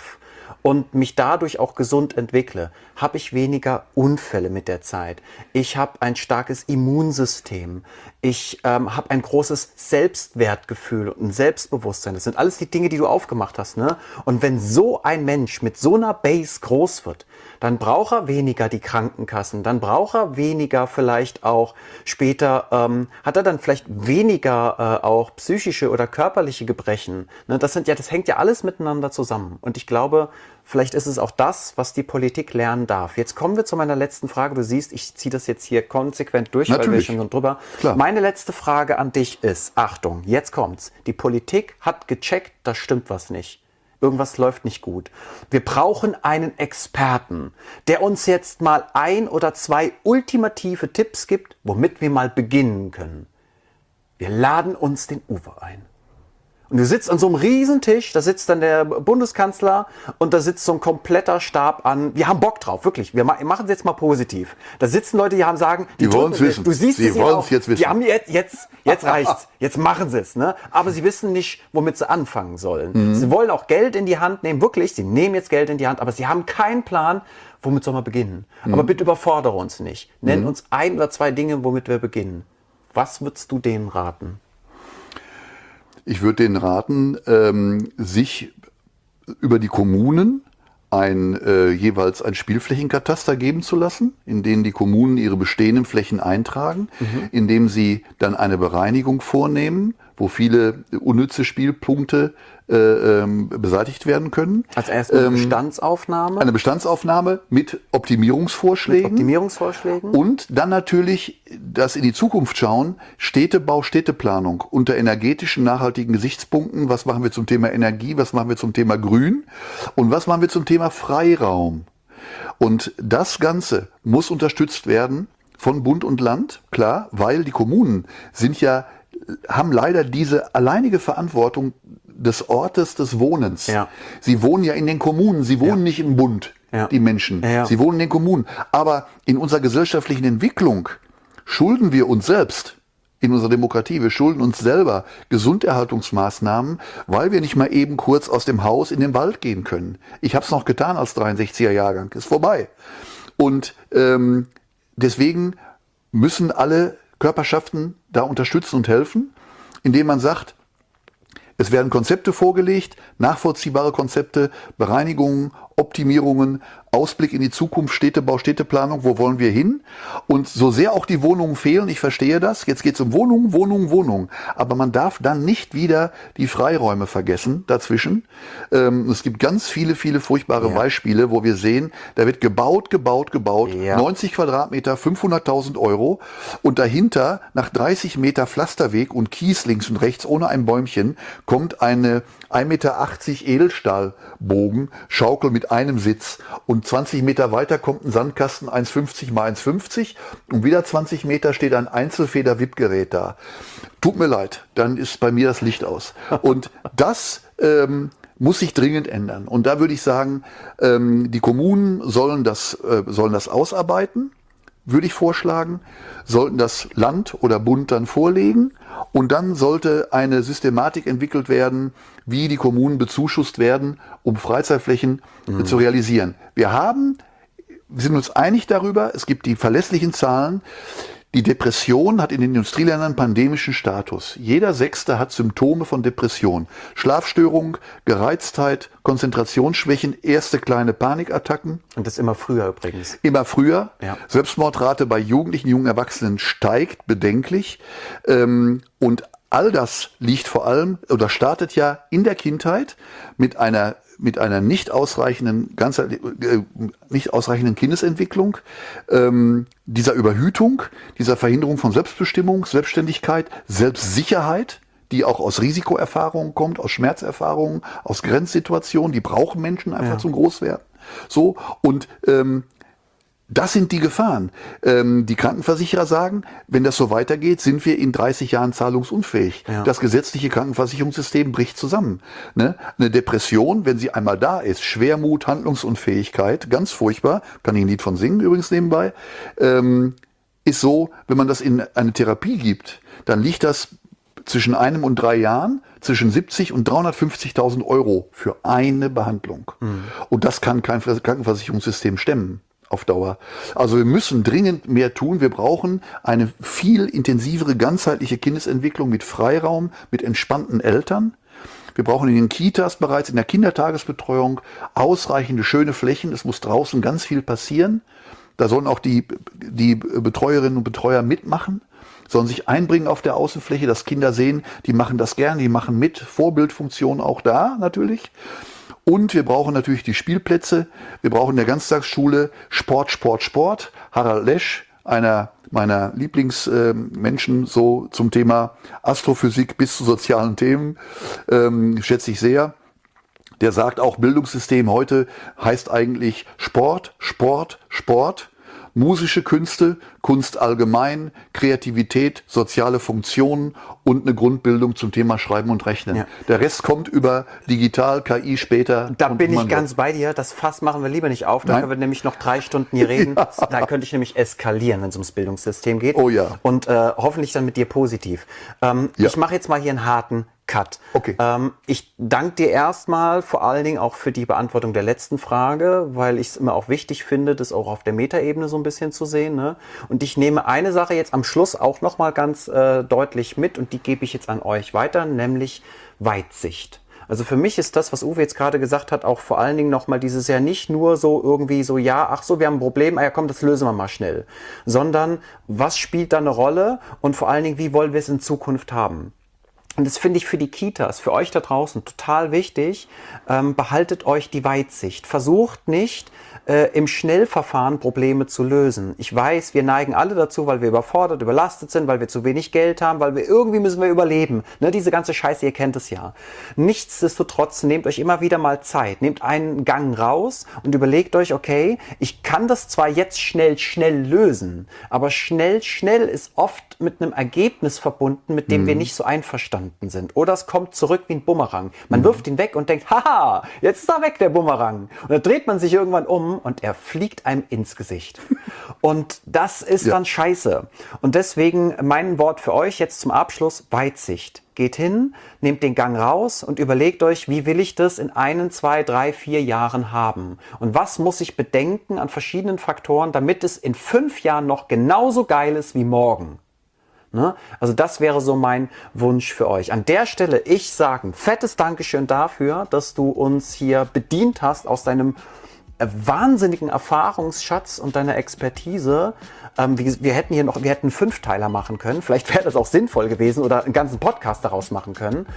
S1: und mich dadurch auch gesund entwickle, habe ich weniger Unfälle mit der Zeit. Ich habe ein starkes Immunsystem. Ich habe ein großes Selbstwertgefühl und ein Selbstbewusstsein. Das sind alles die Dinge, die du aufgemacht hast, ne? Und wenn so ein Mensch mit so einer Base groß wird, dann braucht er weniger die Krankenkassen, dann braucht er weniger vielleicht auch später, hat er dann vielleicht weniger auch psychische oder körperliche Gebrechen. Ne? Das hängt ja alles miteinander zusammen. Und ich glaube, vielleicht ist es auch das, was die Politik lernen darf. Jetzt kommen wir zu meiner letzten Frage. Du siehst, ich ziehe das jetzt hier konsequent durch, weil wir schon drüber.
S2: Klar.
S1: Meine letzte Frage an dich ist, Achtung, jetzt kommt's. Die Politik hat gecheckt, da stimmt was nicht. Irgendwas läuft nicht gut. Wir brauchen einen Experten, der uns jetzt mal 1 oder 2 ultimative Tipps gibt, womit wir mal beginnen können. Wir laden uns den Uwe ein. Und du sitzt an so einem Riesentisch, da sitzt dann der Bundeskanzler und da sitzt so ein kompletter Stab an. Wir haben Bock drauf, wirklich. Wir machen es jetzt mal positiv. Da sitzen Leute, die sagen,
S2: die wollen es wissen.
S1: Du siehst
S2: sie
S1: es
S2: wollen
S1: auch.
S2: es jetzt wissen.
S1: Die haben jetzt reicht's. Jetzt machen sie es, ne? Aber sie wissen nicht, womit sie anfangen sollen. Sie wollen auch Geld in die Hand nehmen, wirklich. Sie nehmen jetzt Geld in die Hand, aber sie haben keinen Plan, womit soll man beginnen. Aber bitte überfordere uns nicht. Nenn uns 1 oder 2 Dinge, womit wir beginnen. Was würdest du denen raten?
S2: Ich würde denen raten, sich über die Kommunen jeweils ein Spielflächenkataster geben zu lassen, in denen die Kommunen ihre bestehenden Flächen eintragen, indem sie dann eine Bereinigung vornehmen, wo viele unnütze Spielpunkte beseitigt werden können.
S1: Als erstes eine Bestandsaufnahme.
S2: Eine Bestandsaufnahme mit Optimierungsvorschlägen. Und dann natürlich das in die Zukunft schauen, Städtebau, Städteplanung unter energetischen, nachhaltigen Gesichtspunkten. Was machen wir zum Thema Energie? Was machen wir zum Thema Grün? Und was machen wir zum Thema Freiraum? Und das Ganze muss unterstützt werden von Bund und Land, klar, weil die Kommunen haben leider diese alleinige Verantwortung des Ortes des Wohnens.
S1: Ja.
S2: Sie wohnen ja in den Kommunen, sie wohnen nicht im Bund, die Menschen. Sie wohnen in den Kommunen. Aber in unserer gesellschaftlichen Entwicklung schulden wir uns selbst, in unserer Demokratie, wir schulden uns selber Gesunderhaltungsmaßnahmen, weil wir nicht mal eben kurz aus dem Haus in den Wald gehen können. Ich habe es noch getan als 63er Jahrgang, ist vorbei. Und deswegen müssen alle Körperschaften da unterstützen und helfen, indem man sagt, es werden Konzepte vorgelegt, nachvollziehbare Konzepte, Bereinigungen, Optimierungen, Ausblick in die Zukunft, Städtebau, Städteplanung, wo wollen wir hin? Und so sehr auch die Wohnungen fehlen, ich verstehe das, jetzt geht es um Wohnungen, aber man darf dann nicht wieder die Freiräume vergessen dazwischen. Es gibt ganz viele furchtbare Beispiele, wo wir sehen, da wird gebaut, 90 Quadratmeter, 500.000 € und dahinter nach 30 Meter Pflasterweg und Kies links und rechts ohne ein Bäumchen kommt eine 1,80 Meter Edelstahlbogen, Schaukel mit einem Sitz und 20 Meter weiter kommt ein Sandkasten 1,50 mal 1,50 und wieder 20 Meter steht ein Einzelfeder-Wippgerät da. Tut mir leid, dann ist bei mir das Licht aus. Und das muss sich dringend ändern. Und da würde ich sagen, die Kommunen sollen das ausarbeiten, würde ich vorschlagen, sollten das Land oder Bund dann vorlegen und dann sollte eine Systematik entwickelt werden, wie die Kommunen bezuschusst werden, um Freizeitflächen zu realisieren. Wir sind uns einig darüber, es gibt die verlässlichen Zahlen. Die Depression hat in den Industrieländern pandemischen Status. Jeder Sechste hat Symptome von Depression. Schlafstörung, Gereiztheit, Konzentrationsschwächen, erste kleine Panikattacken.
S1: Und das immer früher übrigens.
S2: Immer früher.
S1: Ja.
S2: Selbstmordrate bei Jugendlichen, jungen Erwachsenen steigt bedenklich. Und all das liegt vor allem oder startet ja in der Kindheit mit einer nicht ausreichenden Kindesentwicklung, dieser Überhütung, dieser Verhinderung von Selbstbestimmung, Selbstständigkeit, Selbstsicherheit, die auch aus Risikoerfahrungen kommt, aus Schmerzerfahrungen, aus Grenzsituationen, die brauchen Menschen einfach zum Großwerden. So, und das sind die Gefahren. Die Krankenversicherer sagen, wenn das so weitergeht, sind wir in 30 Jahren zahlungsunfähig. Ja. Das gesetzliche Krankenversicherungssystem bricht zusammen. Ne? Eine Depression, wenn sie einmal da ist, Schwermut, Handlungsunfähigkeit, ganz furchtbar, kann ich ein Lied von singen übrigens nebenbei, ist so, wenn man das in eine Therapie gibt, dann liegt das zwischen 1 und 3 Jahren zwischen 70 und 350.000 Euro für eine Behandlung. Und das kann kein Krankenversicherungssystem stemmen auf Dauer. Also wir müssen dringend mehr tun. Wir brauchen eine viel intensivere ganzheitliche Kindesentwicklung mit Freiraum, mit entspannten Eltern. Wir brauchen in den Kitas bereits, in der Kindertagesbetreuung ausreichende schöne Flächen. Es muss draußen ganz viel passieren. Da sollen auch die Betreuerinnen und Betreuer mitmachen, sollen sich einbringen auf der Außenfläche, dass Kinder sehen, die machen das gern, die machen mit. Vorbildfunktion auch da natürlich. Und wir brauchen natürlich die Spielplätze. Wir brauchen in der Ganztagsschule Sport, Sport, Sport. Harald Lesch, einer meiner Lieblingsmenschen, so zum Thema Astrophysik bis zu sozialen Themen, schätze ich sehr. Der sagt auch, Bildungssystem heute heißt eigentlich Sport, Sport, Sport. Musische Künste, Kunst allgemein, Kreativität, soziale Funktionen und eine Grundbildung zum Thema Schreiben und Rechnen. Ja. Der Rest kommt über digital, KI später.
S1: Da bin ich ganz bei dir. Das Fass machen wir lieber nicht auf. Da können wir nämlich noch 3 Stunden hier reden. Ja. Da könnte ich nämlich eskalieren, wenn es ums Bildungssystem geht.
S2: Oh ja.
S1: Und hoffentlich dann mit dir positiv. Ich mache jetzt mal hier einen harten Cut.
S2: Okay.
S1: Ich danke dir erstmal vor allen Dingen auch für die Beantwortung der letzten Frage, weil ich es immer auch wichtig finde, das auch auf der Metaebene so ein bisschen zu sehen. Ne? Und ich nehme eine Sache jetzt am Schluss auch nochmal ganz deutlich mit und die gebe ich jetzt an euch weiter, nämlich Weitsicht. Also für mich ist das, was Uwe jetzt gerade gesagt hat, auch vor allen Dingen nochmal dieses ja nicht nur so irgendwie so, ja, ach so, wir haben ein Problem, ja komm, das lösen wir mal schnell. Sondern was spielt da eine Rolle und vor allen Dingen, wie wollen wir es in Zukunft haben? Und das finde ich für die Kitas, für euch da draußen total wichtig. Behaltet euch die Weitsicht. Versucht nicht, im Schnellverfahren Probleme zu lösen. Ich weiß, wir neigen alle dazu, weil wir überfordert, überlastet sind, weil wir zu wenig Geld haben, weil wir irgendwie müssen wir überleben. Ne, diese ganze Scheiße, ihr kennt es ja. Nichtsdestotrotz, nehmt euch immer wieder mal Zeit. Nehmt einen Gang raus und überlegt euch, okay, ich kann das zwar jetzt schnell lösen, aber schnell ist oft mit einem Ergebnis verbunden, mit dem wir nicht so einverstanden sind. Oder es kommt zurück wie ein Bumerang. Man wirft ihn weg und denkt, haha, jetzt ist er weg, der Bumerang. Und dann dreht man sich irgendwann um und er fliegt einem ins Gesicht. Und das ist dann scheiße. Und deswegen mein Wort für euch jetzt zum Abschluss, Weitsicht. Geht hin, nehmt den Gang raus und überlegt euch, wie will ich das in 1, 2, 3, 4 Jahren haben? Und was muss ich bedenken an verschiedenen Faktoren, damit es in 5 Jahren noch genauso geil ist wie morgen? Ne? Also das wäre so mein Wunsch für euch. An der Stelle, ich sage ein fettes Dankeschön dafür, dass du uns hier bedient hast aus deinem wahnsinnigen Erfahrungsschatz und deiner Expertise. Wir hätten hier noch, wir hätten 5-Teiler machen können. Vielleicht wäre das auch sinnvoll gewesen oder einen ganzen Podcast daraus machen können.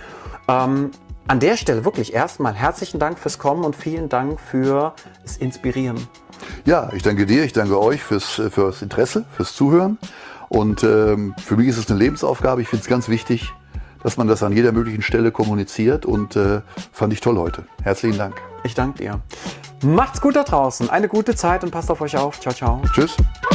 S1: An der Stelle wirklich erstmal herzlichen Dank fürs Kommen und vielen Dank fürs Inspirieren.
S2: Ja, ich danke dir, ich danke euch fürs Interesse, fürs Zuhören. Und für mich ist es eine Lebensaufgabe. Ich finde es ganz wichtig, dass man das an jeder möglichen Stelle kommuniziert. Und fand ich toll heute. Herzlichen Dank.
S1: Ich danke dir. Macht's gut da draußen. Eine gute Zeit und passt auf euch auf. Ciao, ciao.
S2: Tschüss.